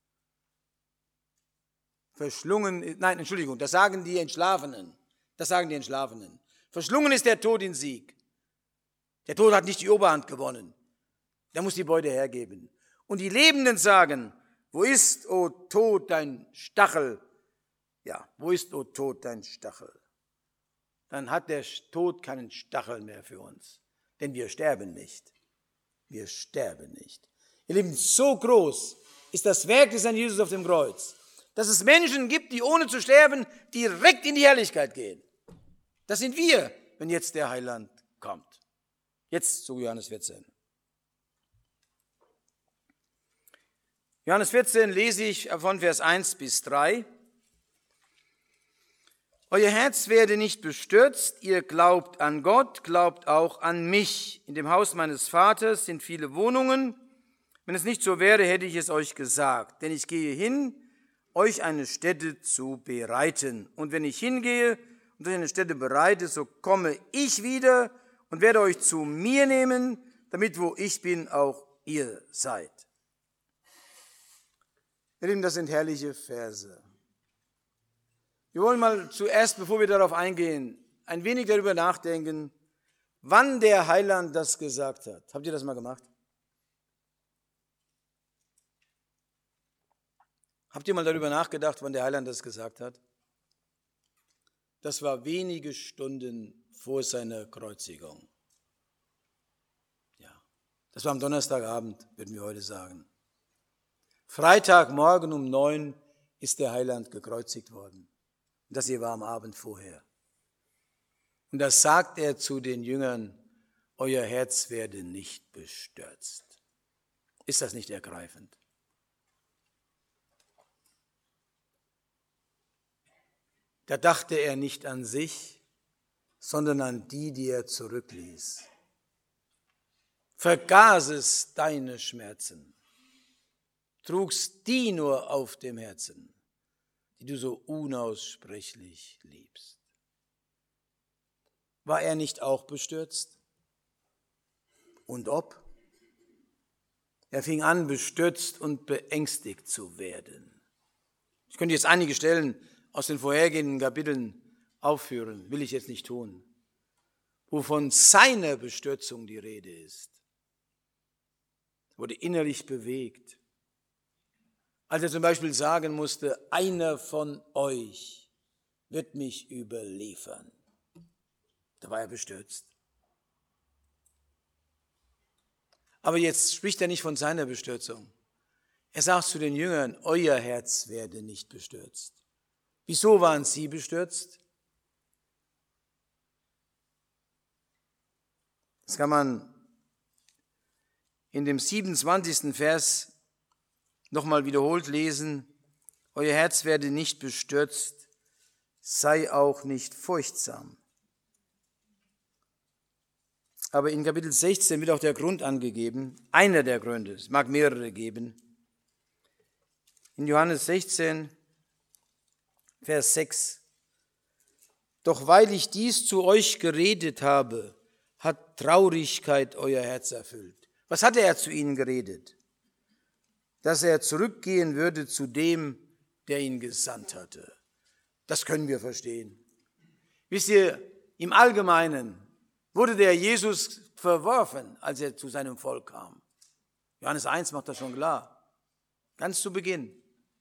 Verschlungen, nein, Entschuldigung, das sagen die Entschlafenen. Das sagen die Entschlafenen. Verschlungen ist der Tod in Sieg. Der Tod hat nicht die Oberhand gewonnen. Der muss die Beute hergeben. Und die Lebenden sagen, wo ist, o Tod, dein Stachel? Ja, wo ist, o Tod, dein Stachel? Dann hat der Tod keinen Stachel mehr für uns. Denn wir sterben nicht. Wir sterben nicht. Ihr Lieben, so groß ist das Werk des Herrn Jesus auf dem Kreuz, dass es Menschen gibt, die ohne zu sterben direkt in die Herrlichkeit gehen. Das sind wir, wenn jetzt der Heiland kommt. Jetzt zu Johannes vierzehn. Johannes vierzehn lese ich von Vers eins bis drei. Euer Herz werde nicht bestürzt, ihr glaubt an Gott, glaubt auch an mich. In dem Haus meines Vaters sind viele Wohnungen. Wenn es nicht so wäre, hätte ich es euch gesagt. Denn ich gehe hin, euch eine Stätte zu bereiten. Und wenn ich hingehe und euch eine Stätte bereite, so komme ich wieder und werde euch zu mir nehmen, damit wo ich bin, auch ihr seid. Ihr Lieben, das sind herrliche Verse. Wir wollen mal zuerst, bevor wir darauf eingehen, ein wenig darüber nachdenken, wann der Heiland das gesagt hat. Habt ihr das mal gemacht? Habt ihr mal darüber nachgedacht, wann der Heiland das gesagt hat? Das war wenige Stunden vor seiner Kreuzigung. Ja, das war am Donnerstagabend, würden wir heute sagen. Freitagmorgen um neun ist der Heiland gekreuzigt worden. Und das hier war am Abend vorher. Und da sagt er zu den Jüngern, euer Herz werde nicht bestürzt. Ist das nicht ergreifend? Da dachte er nicht an sich, sondern an die, die er zurückließ. Vergaß es deine Schmerzen, trugst die nur auf dem Herzen, die du so unaussprechlich liebst. War er nicht auch bestürzt? Und ob? Er fing an, bestürzt und beängstigt zu werden. Ich könnte jetzt einige Stellen aus den vorhergehenden Kapiteln aufführen, will ich jetzt nicht tun, wo von seiner Bestürzung die Rede ist. Er wurde innerlich bewegt. Als er zum Beispiel sagen musste, einer von euch wird mich überliefern. Da war er bestürzt. Aber jetzt spricht er nicht von seiner Bestürzung. Er sagt zu den Jüngern, euer Herz werde nicht bestürzt. Wieso waren sie bestürzt? Das kann man in dem siebenundzwanzigsten Vers nochmal wiederholt lesen. Euer Herz werde nicht bestürzt, sei auch nicht furchtsam. Aber in Kapitel sechzehn wird auch der Grund angegeben, einer der Gründe, es mag mehrere geben. In Johannes sechzehn, Vers sechs. Doch weil ich dies zu euch geredet habe, hat Traurigkeit euer Herz erfüllt. Was hatte er zu ihnen geredet? Dass er zurückgehen würde zu dem, der ihn gesandt hatte. Das können wir verstehen. Wisst ihr, im Allgemeinen wurde der Jesus verworfen, als er zu seinem Volk kam. Johannes eins macht das schon klar. Ganz zu Beginn.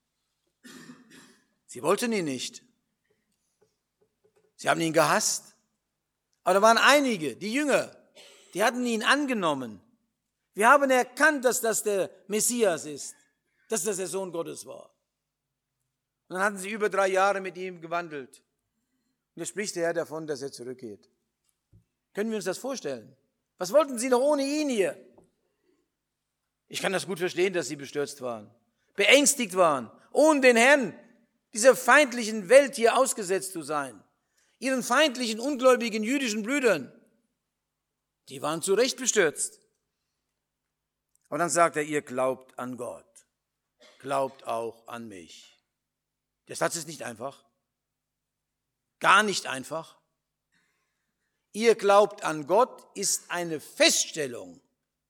Sie wollten ihn nicht. Sie haben ihn gehasst. Aber da waren einige, die Jünger, die hatten ihn angenommen. Wir haben erkannt, dass das der Messias ist, dass das der Sohn Gottes war. Und dann hatten sie über drei Jahre mit ihm gewandelt. Und jetzt spricht der Herr davon, dass er zurückgeht. Können wir uns das vorstellen? Was wollten sie noch ohne ihn hier? Ich kann das gut verstehen, dass sie bestürzt waren, beängstigt waren, ohne den Herrn, dieser feindlichen Welt hier ausgesetzt zu sein, ihren feindlichen, ungläubigen jüdischen Brüdern. Die waren zu Recht bestürzt. Aber dann sagt er, ihr glaubt an Gott, glaubt auch an mich. Der Satz ist nicht einfach, gar nicht einfach. Ihr glaubt an Gott ist eine Feststellung.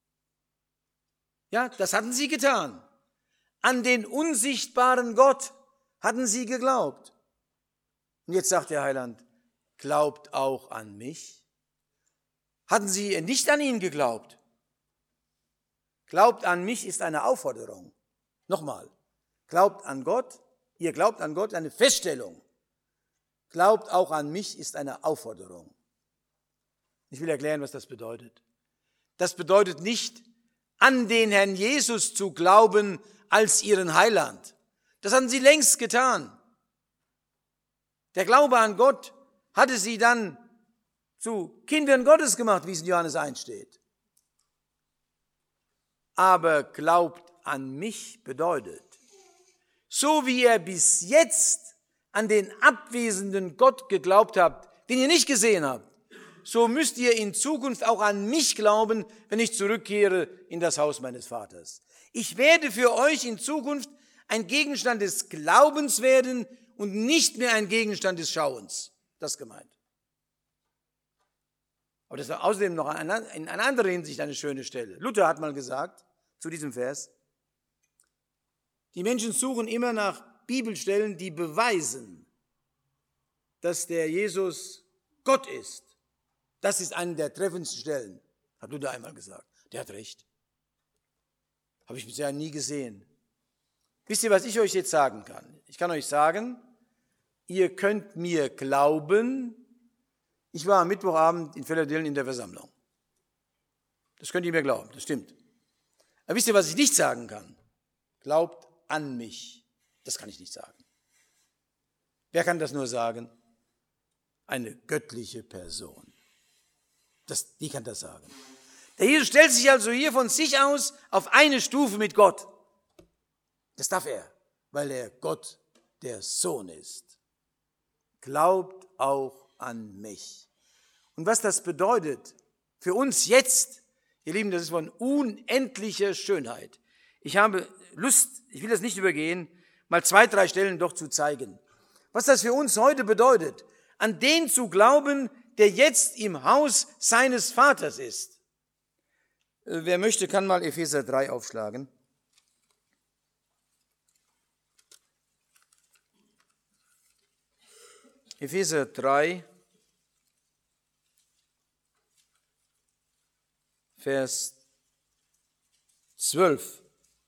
Ja, das hatten sie getan. An den unsichtbaren Gott hatten sie geglaubt. Und jetzt sagt der Heiland, glaubt auch an mich. Hatten sie nicht an ihn geglaubt? Glaubt an mich ist eine Aufforderung. Nochmal, glaubt an Gott, ihr glaubt an Gott, eine Feststellung. Glaubt auch an mich ist eine Aufforderung. Ich will erklären, was das bedeutet. Das bedeutet nicht, an den Herrn Jesus zu glauben als ihren Heiland. Das hatten sie längst getan. Der Glaube an Gott hatte sie dann zu Kindern Gottes gemacht, wie es in Johannes eins steht. Aber glaubt an mich bedeutet, so wie ihr bis jetzt an den abwesenden Gott geglaubt habt, den ihr nicht gesehen habt, so müsst ihr in Zukunft auch an mich glauben, wenn ich zurückkehre in das Haus meines Vaters. Ich werde für euch in Zukunft ein Gegenstand des Glaubens werden und nicht mehr ein Gegenstand des Schauens. Das ist gemeint. Aber das ist außerdem noch in einer anderen Hinsicht eine schöne Stelle. Luther hat mal gesagt zu diesem Vers, die Menschen suchen immer nach Bibelstellen, die beweisen, dass der Jesus Gott ist. Das ist eine der treffendsten Stellen, hat Luther einmal gesagt. Der hat recht. Habe ich bisher nie gesehen. Wisst ihr, was ich euch jetzt sagen kann? Ich kann euch sagen, ihr könnt mir glauben, ich war am Mittwochabend in Philadelphia in der Versammlung. Das könnt ihr mir glauben, das stimmt. Aber wisst ihr, was ich nicht sagen kann? Glaubt an mich. Das kann ich nicht sagen. Wer kann das nur sagen? Eine göttliche Person. Das, die kann das sagen. Der Jesus stellt sich also hier von sich aus auf eine Stufe mit Gott. Das darf er, weil er Gott, der Sohn ist. Glaubt auch an mich. Und was das bedeutet für uns jetzt, ihr Lieben, das ist von unendlicher Schönheit. Ich habe Lust, ich will das nicht übergehen, mal zwei, drei Stellen doch zu zeigen. Was das für uns heute bedeutet, an den zu glauben, der jetzt im Haus seines Vaters ist. Wer möchte, kann mal Epheser drei aufschlagen. Epheser drei, Vers zwölf.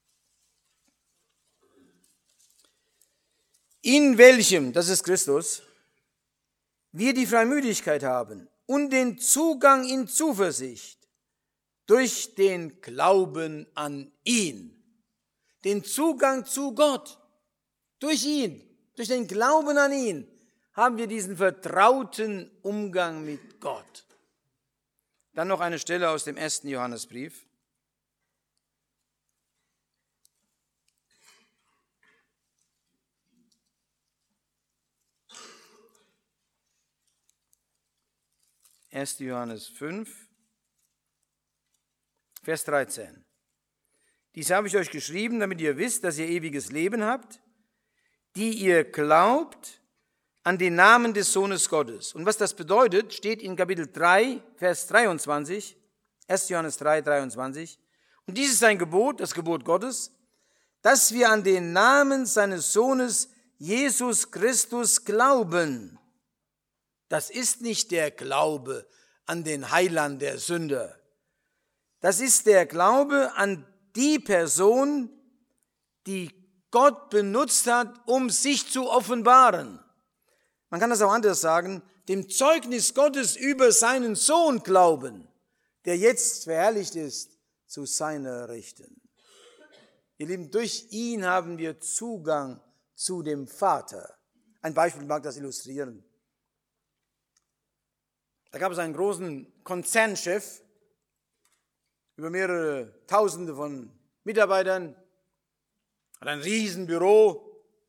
In welchem, das ist Christus, wir die Freimütigkeit haben und den Zugang in Zuversicht durch den Glauben an ihn. Den Zugang zu Gott durch ihn, durch den Glauben an ihn haben wir diesen vertrauten Umgang mit Gott. Dann noch eine Stelle aus dem ersten Johannesbrief. erster Johannes fünf, Vers dreizehn. Dies habe ich euch geschrieben, damit ihr wisst, dass ihr ewiges Leben habt, die ihr glaubt an den Namen des Sohnes Gottes. Und was das bedeutet, steht in Kapitel drei, Vers dreiundzwanzig, erster Johannes drei, dreiundzwanzig. Und dies ist ein Gebot, das Gebot Gottes, dass wir an den Namen seines Sohnes Jesus Christus glauben. Das ist nicht der Glaube an den Heiland der Sünder. Das ist der Glaube an die Person, die Gott benutzt hat, um sich zu offenbaren. Man kann das auch anders sagen, dem Zeugnis Gottes über seinen Sohn glauben, der jetzt verherrlicht ist zu seiner Rechten. Ihr Lieben, durch ihn haben wir Zugang zu dem Vater. Ein Beispiel mag das illustrieren. Da gab es einen großen Konzernchef über mehrere Tausende von Mitarbeitern, hat ein Riesenbüro.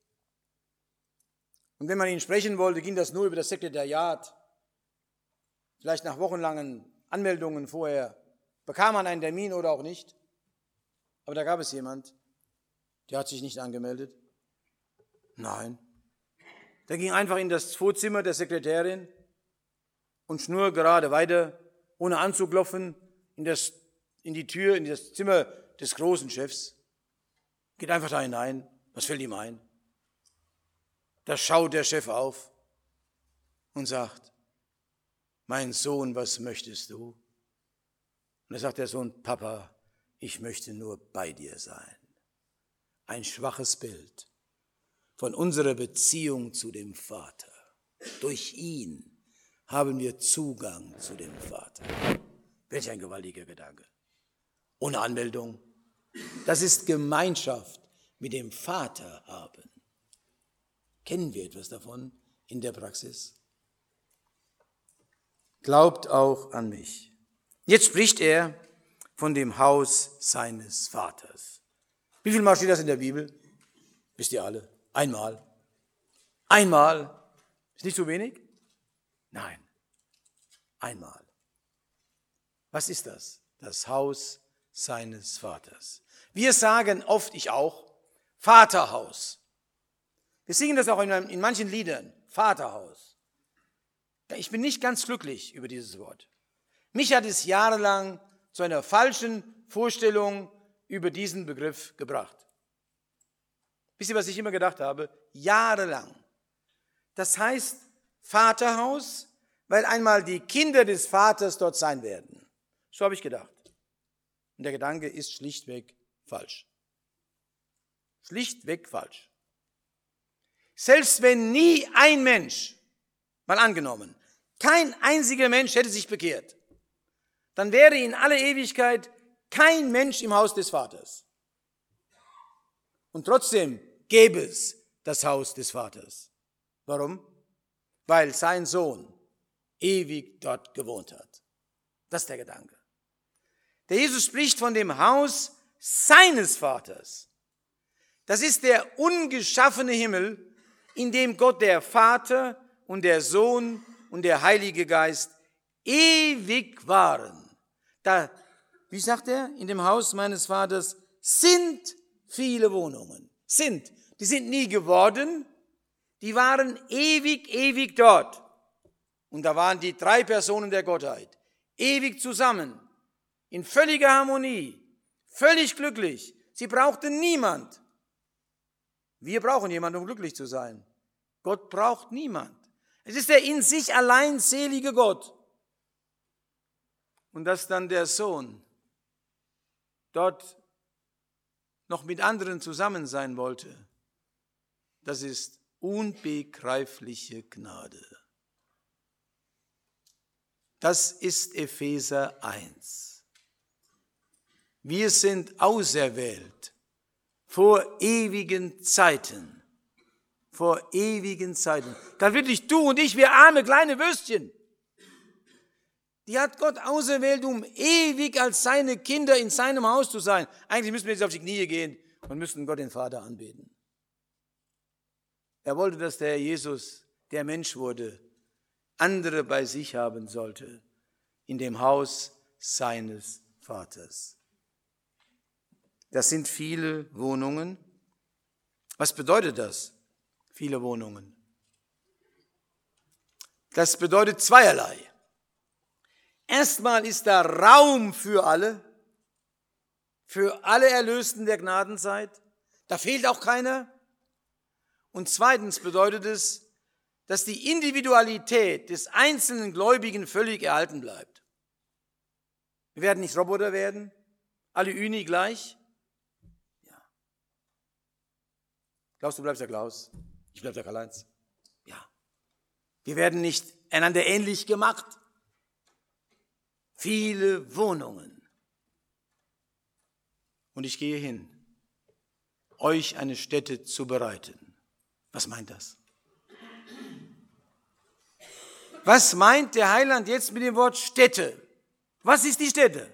Und wenn man ihn sprechen wollte, ging das nur über das Sekretariat. Vielleicht nach wochenlangen Anmeldungen vorher. Bekam man einen Termin oder auch nicht? Aber da gab es jemand, der hat sich nicht angemeldet. Nein. Der ging einfach in das Vorzimmer der Sekretärin und schnurgerade weiter, ohne anzuklopfen, in, das, in die Tür, in das Zimmer des großen Chefs. Geht einfach da hinein. Was fällt ihm ein? Da schaut der Chef auf und sagt, mein Sohn, was möchtest du? Und da sagt der Sohn, Papa, ich möchte nur bei dir sein. Ein schwaches Bild von unserer Beziehung zu dem Vater. Durch ihn haben wir Zugang zu dem Vater. Welch ein gewaltiger Gedanke. Ohne Anmeldung. Das ist Gemeinschaft mit dem Vater haben. Kennen wir etwas davon in der Praxis? Glaubt auch an mich. Jetzt spricht er von dem Haus seines Vaters. Wie viel Mal steht das in der Bibel? Wisst ihr alle? Einmal. Einmal. Ist nicht zu wenig? Nein. Einmal. Was ist das? Das Haus seines Vaters. Wir sagen oft, ich auch, Vaterhaus. Wir singen das auch in, in manchen Liedern, Vaterhaus. Ich bin nicht ganz glücklich über dieses Wort. Mich hat es jahrelang zu einer falschen Vorstellung über diesen Begriff gebracht. Wisst ihr, was ich immer gedacht habe? Jahrelang. Das heißt Vaterhaus, weil einmal die Kinder des Vaters dort sein werden. So habe ich gedacht. Und der Gedanke ist schlichtweg falsch. Schlichtweg falsch. Selbst wenn nie ein Mensch, mal angenommen, kein einziger Mensch hätte sich bekehrt, dann wäre in aller Ewigkeit kein Mensch im Haus des Vaters. Und trotzdem gäbe es das Haus des Vaters. Warum? Weil sein Sohn ewig dort gewohnt hat. Das ist der Gedanke. Der Jesus spricht von dem Haus seines Vaters. Das ist der ungeschaffene Himmel, in dem Gott der Vater und der Sohn und der Heilige Geist ewig waren. Da, wie sagt er, in dem Haus meines Vaters sind viele Wohnungen. Sind. Die sind nie geworden, die waren ewig, ewig dort. Und da waren die drei Personen der Gottheit ewig zusammen, in völliger Harmonie, völlig glücklich. Sie brauchten niemand. Wir brauchen jemanden, um glücklich zu sein. Gott braucht niemand. Es ist der in sich allein selige Gott. Und dass dann der Sohn dort noch mit anderen zusammen sein wollte, das ist unbegreifliche Gnade. Das ist Epheser eins. Wir sind auserwählt vor ewigen Zeiten. Vor ewigen Zeiten. Da wirklich du und ich, wir arme kleine Würstchen. Die hat Gott auserwählt, um ewig als seine Kinder in seinem Haus zu sein. Eigentlich müssten wir jetzt auf die Knie gehen und müssten Gott den Vater anbeten. Er wollte, dass der Herr Jesus, der Mensch wurde, andere bei sich haben sollte, in dem Haus seines Vaters. Das sind viele Wohnungen. Was bedeutet das? Viele Wohnungen. Das bedeutet zweierlei. Erstmal ist da Raum für alle, für alle Erlösten der Gnadenzeit. Da fehlt auch keiner. Und zweitens bedeutet es, dass die Individualität des einzelnen Gläubigen völlig erhalten bleibt. Wir werden nicht Roboter werden, alle Uni gleich. Ja. Klaus, du bleibst der Klaus, ich bleib der Karl-Heinz. Ja. Wir werden nicht einander ähnlich gemacht. Viele Wohnungen. Und ich gehe hin, euch eine Stätte zu bereiten. Was meint das? Was meint der Heiland jetzt mit dem Wort Stätte? Was ist die Stätte?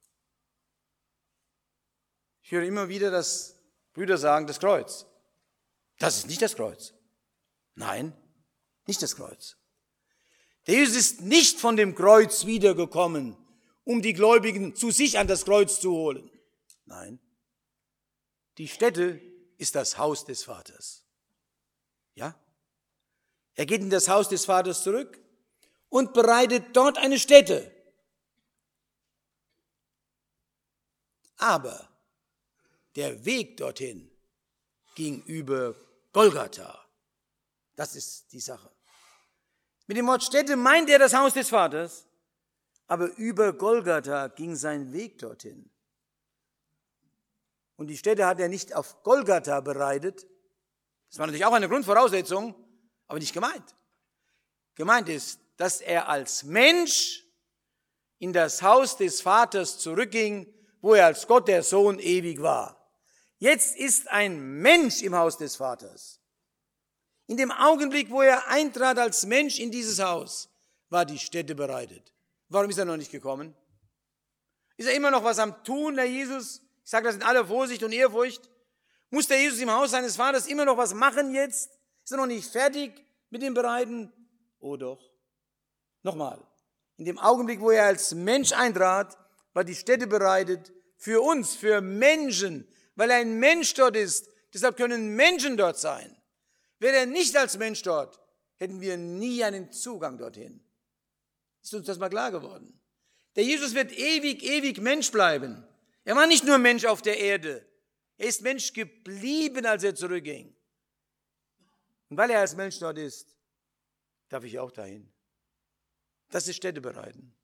Ich höre immer wieder, dass Brüder sagen, das Kreuz. Das ist nicht das Kreuz. Nein, nicht das Kreuz. Der Jesus ist nicht von dem Kreuz wiedergekommen, um die Gläubigen zu sich an das Kreuz zu holen. Nein, die Stätte ist das Haus des Vaters. Ja? Er geht in das Haus des Vaters zurück und bereitet dort eine Stätte. Aber der Weg dorthin ging über Golgatha. Das ist die Sache. Mit dem Wort Stätte meint er das Haus des Vaters, aber über Golgatha ging sein Weg dorthin. Und die Stätte hat er nicht auf Golgatha bereitet. Das war natürlich auch eine Grundvoraussetzung, aber nicht gemeint. Gemeint ist, dass er als Mensch in das Haus des Vaters zurückging, wo er als Gott der Sohn ewig war. Jetzt ist ein Mensch im Haus des Vaters. In dem Augenblick, wo er eintrat als Mensch in dieses Haus, war die Stätte bereitet. Warum ist er noch nicht gekommen? Ist er immer noch was am Tun, der Jesus? Ich sage das in aller Vorsicht und Ehrfurcht. Muss der Jesus im Haus seines Vaters immer noch was machen jetzt? Ist er noch nicht fertig mit dem Bereiten? Oh doch. Nochmal. In dem Augenblick, wo er als Mensch eintrat, war die Stätte bereitet für uns, für Menschen, weil er ein Mensch dort ist. Deshalb können Menschen dort sein. Wäre er nicht als Mensch dort, hätten wir nie einen Zugang dorthin. Ist uns das mal klar geworden? Der Jesus wird ewig, ewig Mensch bleiben. Er war nicht nur Mensch auf der Erde. Er ist Mensch geblieben, als er zurückging. Und weil er als Mensch dort ist, darf ich auch dahin. Das ist Stätte bereiten.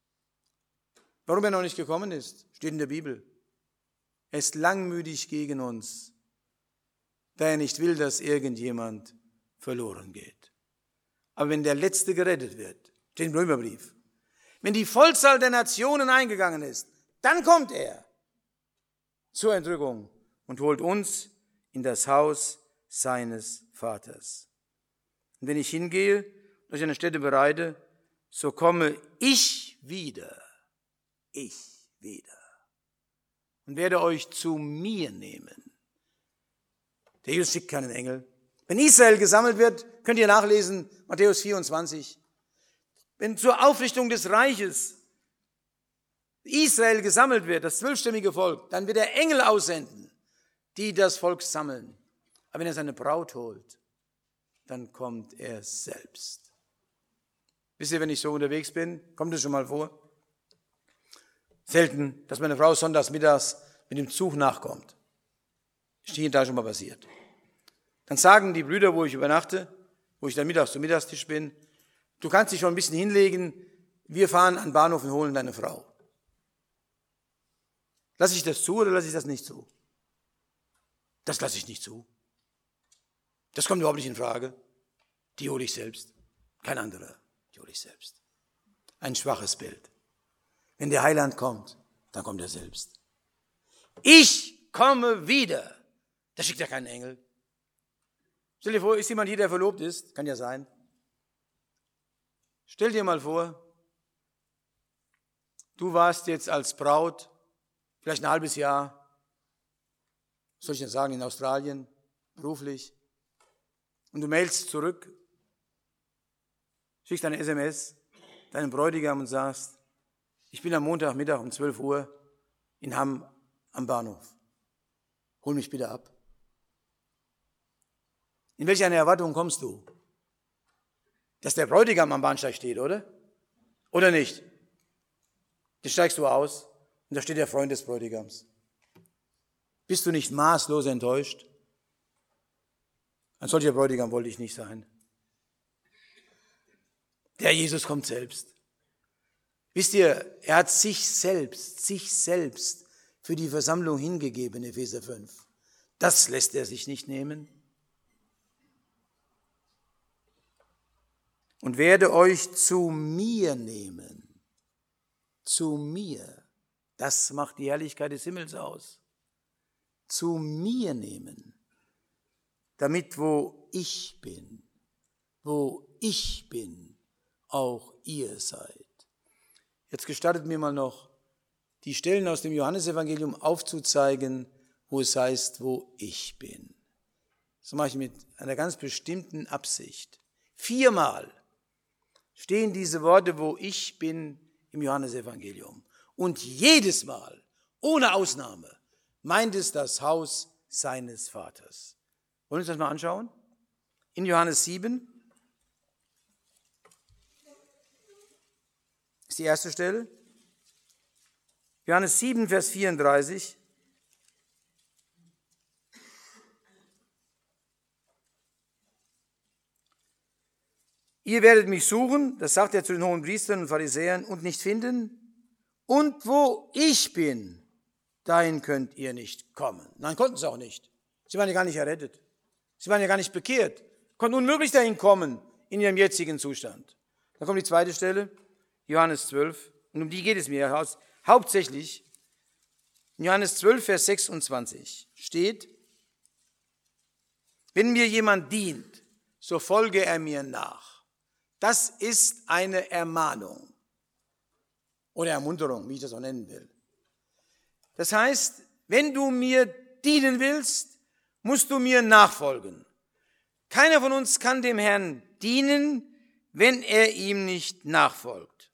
Warum er noch nicht gekommen ist, steht in der Bibel. Er ist langmütig gegen uns, da er nicht will, dass irgendjemand verloren geht. Aber wenn der Letzte gerettet wird, steht im Römerbrief, wenn die Vollzahl der Nationen eingegangen ist, dann kommt er zur Entrückung und holt uns in das Haus seines Vaters. Und wenn ich hingehe, durch eine Stätte bereite, so komme ich wieder, ich wieder und werde euch zu mir nehmen. Der Jesus schickt keinen Engel. Wenn Israel gesammelt wird, könnt ihr nachlesen, Matthäus vierundzwanzig. Wenn zur Aufrichtung des Reiches Israel gesammelt wird, das zwölfstämmige Volk, dann wird er Engel aussenden, die das Volk sammeln. Aber wenn er seine Braut holt, dann kommt er selbst. Wisst ihr, wenn ich so unterwegs bin, kommt es schon mal vor? Selten, dass meine Frau sonntags mittags mit dem Zug nachkommt. Ist hier da schon mal passiert. Dann sagen die Brüder, wo ich übernachte, wo ich dann mittags zum Mittagstisch bin, du kannst dich schon ein bisschen hinlegen, wir fahren an den Bahnhof und holen deine Frau. Lasse ich das zu oder lasse ich das nicht zu? Das lasse ich nicht zu. Das kommt überhaupt nicht in Frage. Die hole ich selbst. Kein anderer. Die hole ich selbst. Ein schwaches Bild. Wenn der Heiland kommt, dann kommt er selbst. Ich komme wieder. Da schickt er keinen Engel. Stell dir vor, ist jemand hier, der verlobt ist? Kann ja sein. Stell dir mal vor, du warst jetzt als Braut vielleicht ein halbes Jahr, was soll ich denn sagen, in Australien, beruflich, und du mailst zurück, schickst eine S M S deinem Bräutigam und sagst, ich bin am Montagmittag um zwölf Uhr in Hamm am Bahnhof. Hol mich bitte ab. In welche eine Erwartung kommst du? Dass der Bräutigam am Bahnsteig steht, oder? Oder nicht? Jetzt steigst du aus und da steht der Freund des Bräutigams. Bist du nicht maßlos enttäuscht? Ein solcher Bräutigam wollte ich nicht sein. Der Jesus kommt selbst. Wisst ihr, er hat sich selbst, sich selbst für die Versammlung hingegeben, Epheser fünf. Das lässt er sich nicht nehmen. Und werde euch zu mir nehmen. Zu mir. Das macht die Herrlichkeit des Himmels aus. Zu mir nehmen. Damit wo ich bin, wo ich bin, auch ihr seid. Jetzt gestattet mir mal noch, die Stellen aus dem Johannesevangelium aufzuzeigen, wo es heißt, wo ich bin. Das mache ich mit einer ganz bestimmten Absicht. Viermal stehen diese Worte, wo ich bin, im Johannesevangelium. Und jedes Mal, ohne Ausnahme, meint es das Haus seines Vaters. Wollen wir uns das mal anschauen? In Johannes sieben ist die erste Stelle. Johannes sieben, Vers vierunddreißig. Ihr werdet mich suchen, das sagt er zu den hohen Priestern und Pharisäern, und nicht finden. Und wo ich bin, dahin könnt ihr nicht kommen. Nein, konnten sie auch nicht. Sie waren ja gar nicht errettet. Sie waren ja gar nicht bekehrt. Konnten unmöglich dahin kommen in ihrem jetzigen Zustand. Dann kommt die zweite Stelle, Johannes zwölf. Und um die geht es mir hauptsächlich. In Johannes zwölf, Vers sechsundzwanzig steht, wenn mir jemand dient, so folge er mir nach. Das ist eine Ermahnung oder Ermunterung, wie ich das auch nennen will. Das heißt, wenn du mir dienen willst, musst du mir nachfolgen. Keiner von uns kann dem Herrn dienen, wenn er ihm nicht nachfolgt.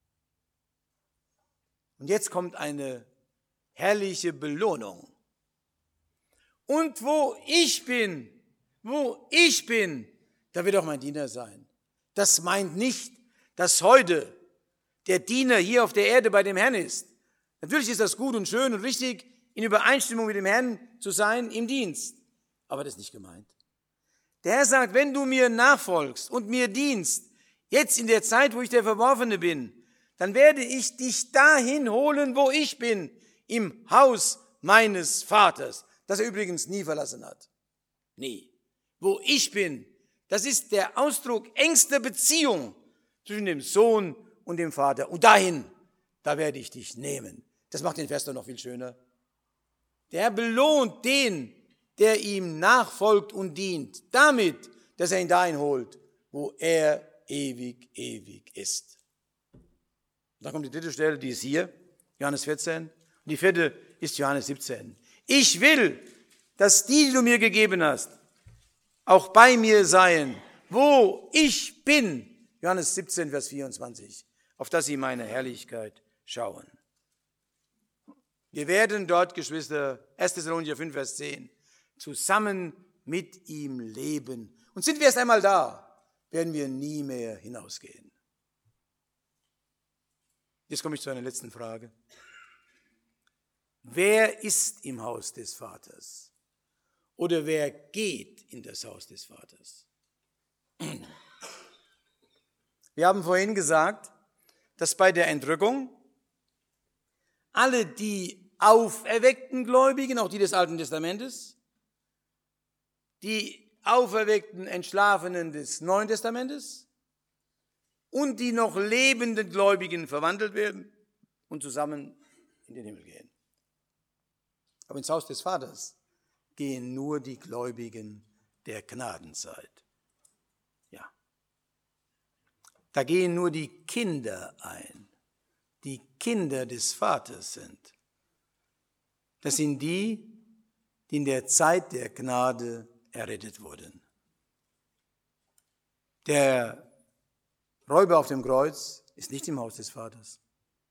Und jetzt kommt eine herrliche Belohnung. Und wo ich bin, wo ich bin, da wird auch mein Diener sein. Das meint nicht, dass heute der Diener hier auf der Erde bei dem Herrn ist. Natürlich ist das gut und schön und richtig, in Übereinstimmung mit dem Herrn zu sein im Dienst. Aber das ist nicht gemeint. Der Herr sagt, wenn du mir nachfolgst und mir dienst, jetzt in der Zeit, wo ich der Verworfene bin, dann werde ich dich dahin holen, wo ich bin, im Haus meines Vaters, das er übrigens nie verlassen hat. Nie. Wo ich bin, das ist der Ausdruck engster Beziehung zwischen dem Sohn und dem Vater. Und dahin, da werde ich dich nehmen. Das macht den Vers doch noch viel schöner. Der Herr belohnt den, der ihm nachfolgt und dient, damit, dass er ihn dahin holt, wo er ewig, ewig ist. Und dann kommt die dritte Stelle, die ist hier, Johannes vierzehn. Und die vierte ist Johannes siebzehn. Ich will, dass die, die du mir gegeben hast, auch bei mir seien, wo ich bin. Johannes siebzehn, Vers vierundzwanzig. Auf dass sie meine Herrlichkeit schauen. Wir werden dort, Geschwister, erster Thessalonicher fünf, Vers zehn, zusammen mit ihm leben. Und sind wir erst einmal da, werden wir nie mehr hinausgehen. Jetzt komme ich zu einer letzten Frage. Wer ist im Haus des Vaters? Oder wer geht in das Haus des Vaters? Wir haben vorhin gesagt, dass bei der Entrückung alle die auferweckten Gläubigen, auch die des Alten Testamentes, die auferweckten Entschlafenen des Neuen Testamentes und die noch lebenden Gläubigen verwandelt werden und zusammen in den Himmel gehen. Aber ins Haus des Vaters gehen nur die Gläubigen der Gnadenzeit. Ja. Da gehen nur die Kinder ein, die Kinder des Vaters sind. Das sind die, die in der Zeit der Gnade errettet wurden. Der Räuber auf dem Kreuz ist nicht im Haus des Vaters.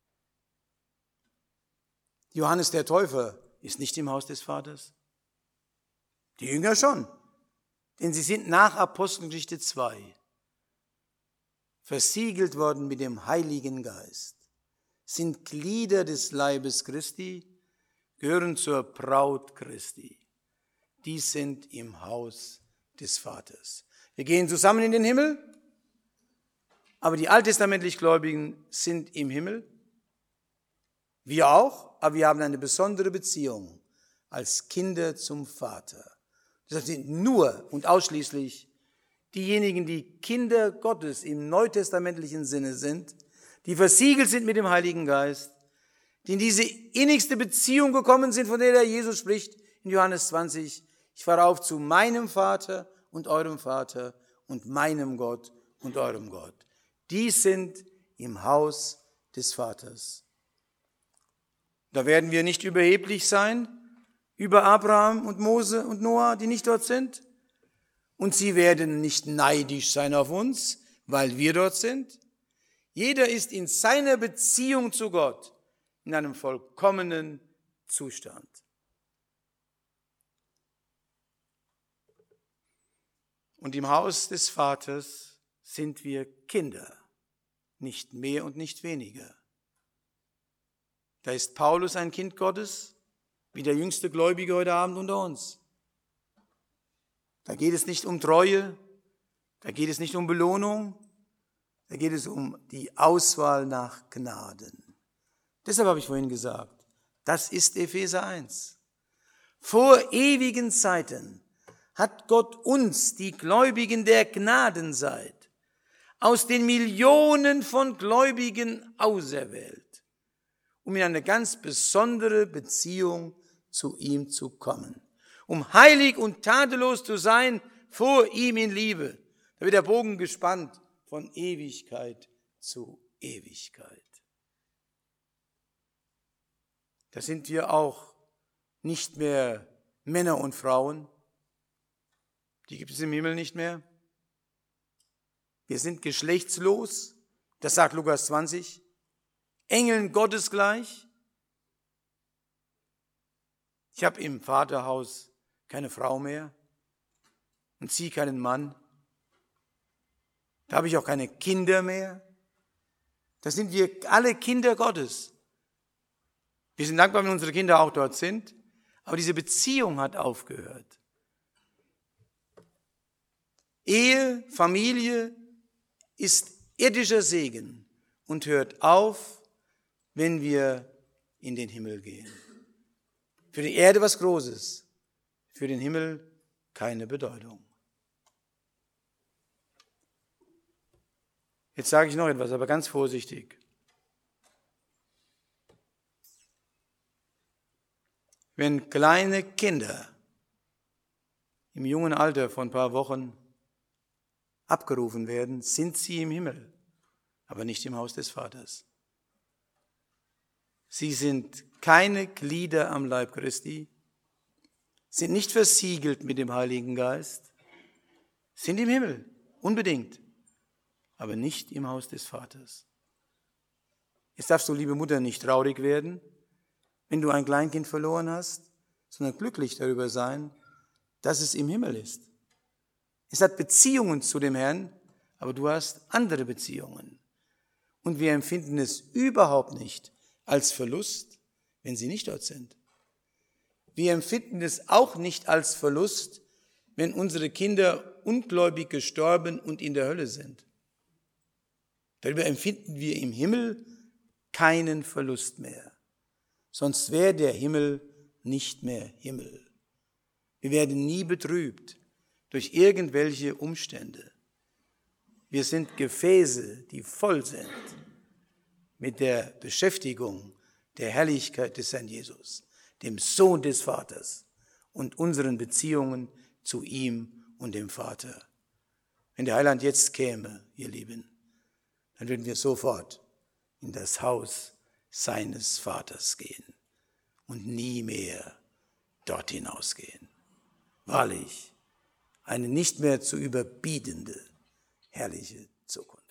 Johannes der Täufer ist nicht im Haus des Vaters. Die Jünger schon, denn sie sind nach Apostelgeschichte zwei versiegelt worden mit dem Heiligen Geist, sind Glieder des Leibes Christi, gehören zur Braut Christi. Die sind im Haus des Vaters. Wir gehen zusammen in den Himmel, aber die alttestamentlich Gläubigen sind im Himmel. Wir auch, aber wir haben eine besondere Beziehung als Kinder zum Vater. Das sind nur und ausschließlich diejenigen, die Kinder Gottes im neutestamentlichen Sinne sind, die versiegelt sind mit dem Heiligen Geist, die in diese innigste Beziehung gekommen sind, von der der Jesus spricht in Johannes zwanzig. Ich fahre auf zu meinem Vater und eurem Vater und meinem Gott und eurem Gott. Die sind im Haus des Vaters. Da werden wir nicht überheblich sein über Abraham und Mose und Noah, die nicht dort sind. Und sie werden nicht neidisch sein auf uns, weil wir dort sind. Jeder ist in seiner Beziehung zu Gott in einem vollkommenen Zustand. Und im Haus des Vaters sind wir Kinder, nicht mehr und nicht weniger. Da ist Paulus ein Kind Gottes, wie der jüngste Gläubige heute Abend unter uns. Da geht es nicht um Treue, da geht es nicht um Belohnung, da geht es um die Auswahl nach Gnaden. Deshalb habe ich vorhin gesagt, das ist Epheser eins. Vor ewigen Zeiten hat Gott uns, die Gläubigen der Gnadenzeit, aus den Millionen von Gläubigen auserwählt, um in eine ganz besondere Beziehung zu ihm zu kommen, um heilig und tadellos zu sein vor ihm in Liebe. Da wird der Bogen gespannt von Ewigkeit zu Ewigkeit. Da sind wir auch nicht mehr Männer und Frauen, die gibt es im Himmel nicht mehr. Wir sind geschlechtslos, das sagt Lukas zwanzig, Engeln Gottes gleich. Ich habe im Vaterhaus keine Frau mehr und sie keinen Mann. Da habe ich auch keine Kinder mehr. Da sind wir alle Kinder Gottes. Wir sind dankbar, wenn unsere Kinder auch dort sind, aber diese Beziehung hat aufgehört. Ehe, Familie ist irdischer Segen und hört auf, wenn wir in den Himmel gehen. Für die Erde was Großes, für den Himmel keine Bedeutung. Jetzt sage ich noch etwas, aber ganz vorsichtig. Wenn kleine Kinder im jungen Alter von ein paar Wochen abgerufen werden, sind sie im Himmel, aber nicht im Haus des Vaters. Sie sind keine Glieder am Leib Christi, sind nicht versiegelt mit dem Heiligen Geist, sind im Himmel, unbedingt, aber nicht im Haus des Vaters. Jetzt darfst du, liebe Mutter, nicht traurig werden, wenn du ein Kleinkind verloren hast, sondern glücklich darüber sein, dass es im Himmel ist. Es hat Beziehungen zu dem Herrn, aber du hast andere Beziehungen. Und wir empfinden es überhaupt nicht als Verlust, wenn sie nicht dort sind. Wir empfinden es auch nicht als Verlust, wenn unsere Kinder ungläubig gestorben und in der Hölle sind. Darüber empfinden wir im Himmel keinen Verlust mehr. Sonst wäre der Himmel nicht mehr Himmel. Wir werden nie betrübt durch irgendwelche Umstände. Wir sind Gefäße, die voll sind mit der Beschäftigung der Herrlichkeit des Herrn Jesus, dem Sohn des Vaters und unseren Beziehungen zu ihm und dem Vater. Wenn der Heiland jetzt käme, ihr Lieben, dann würden wir sofort in das Haus seines Vaters gehen und nie mehr dort hinausgehen. Wahrlich, eine nicht mehr zu überbietende, herrliche Zukunft.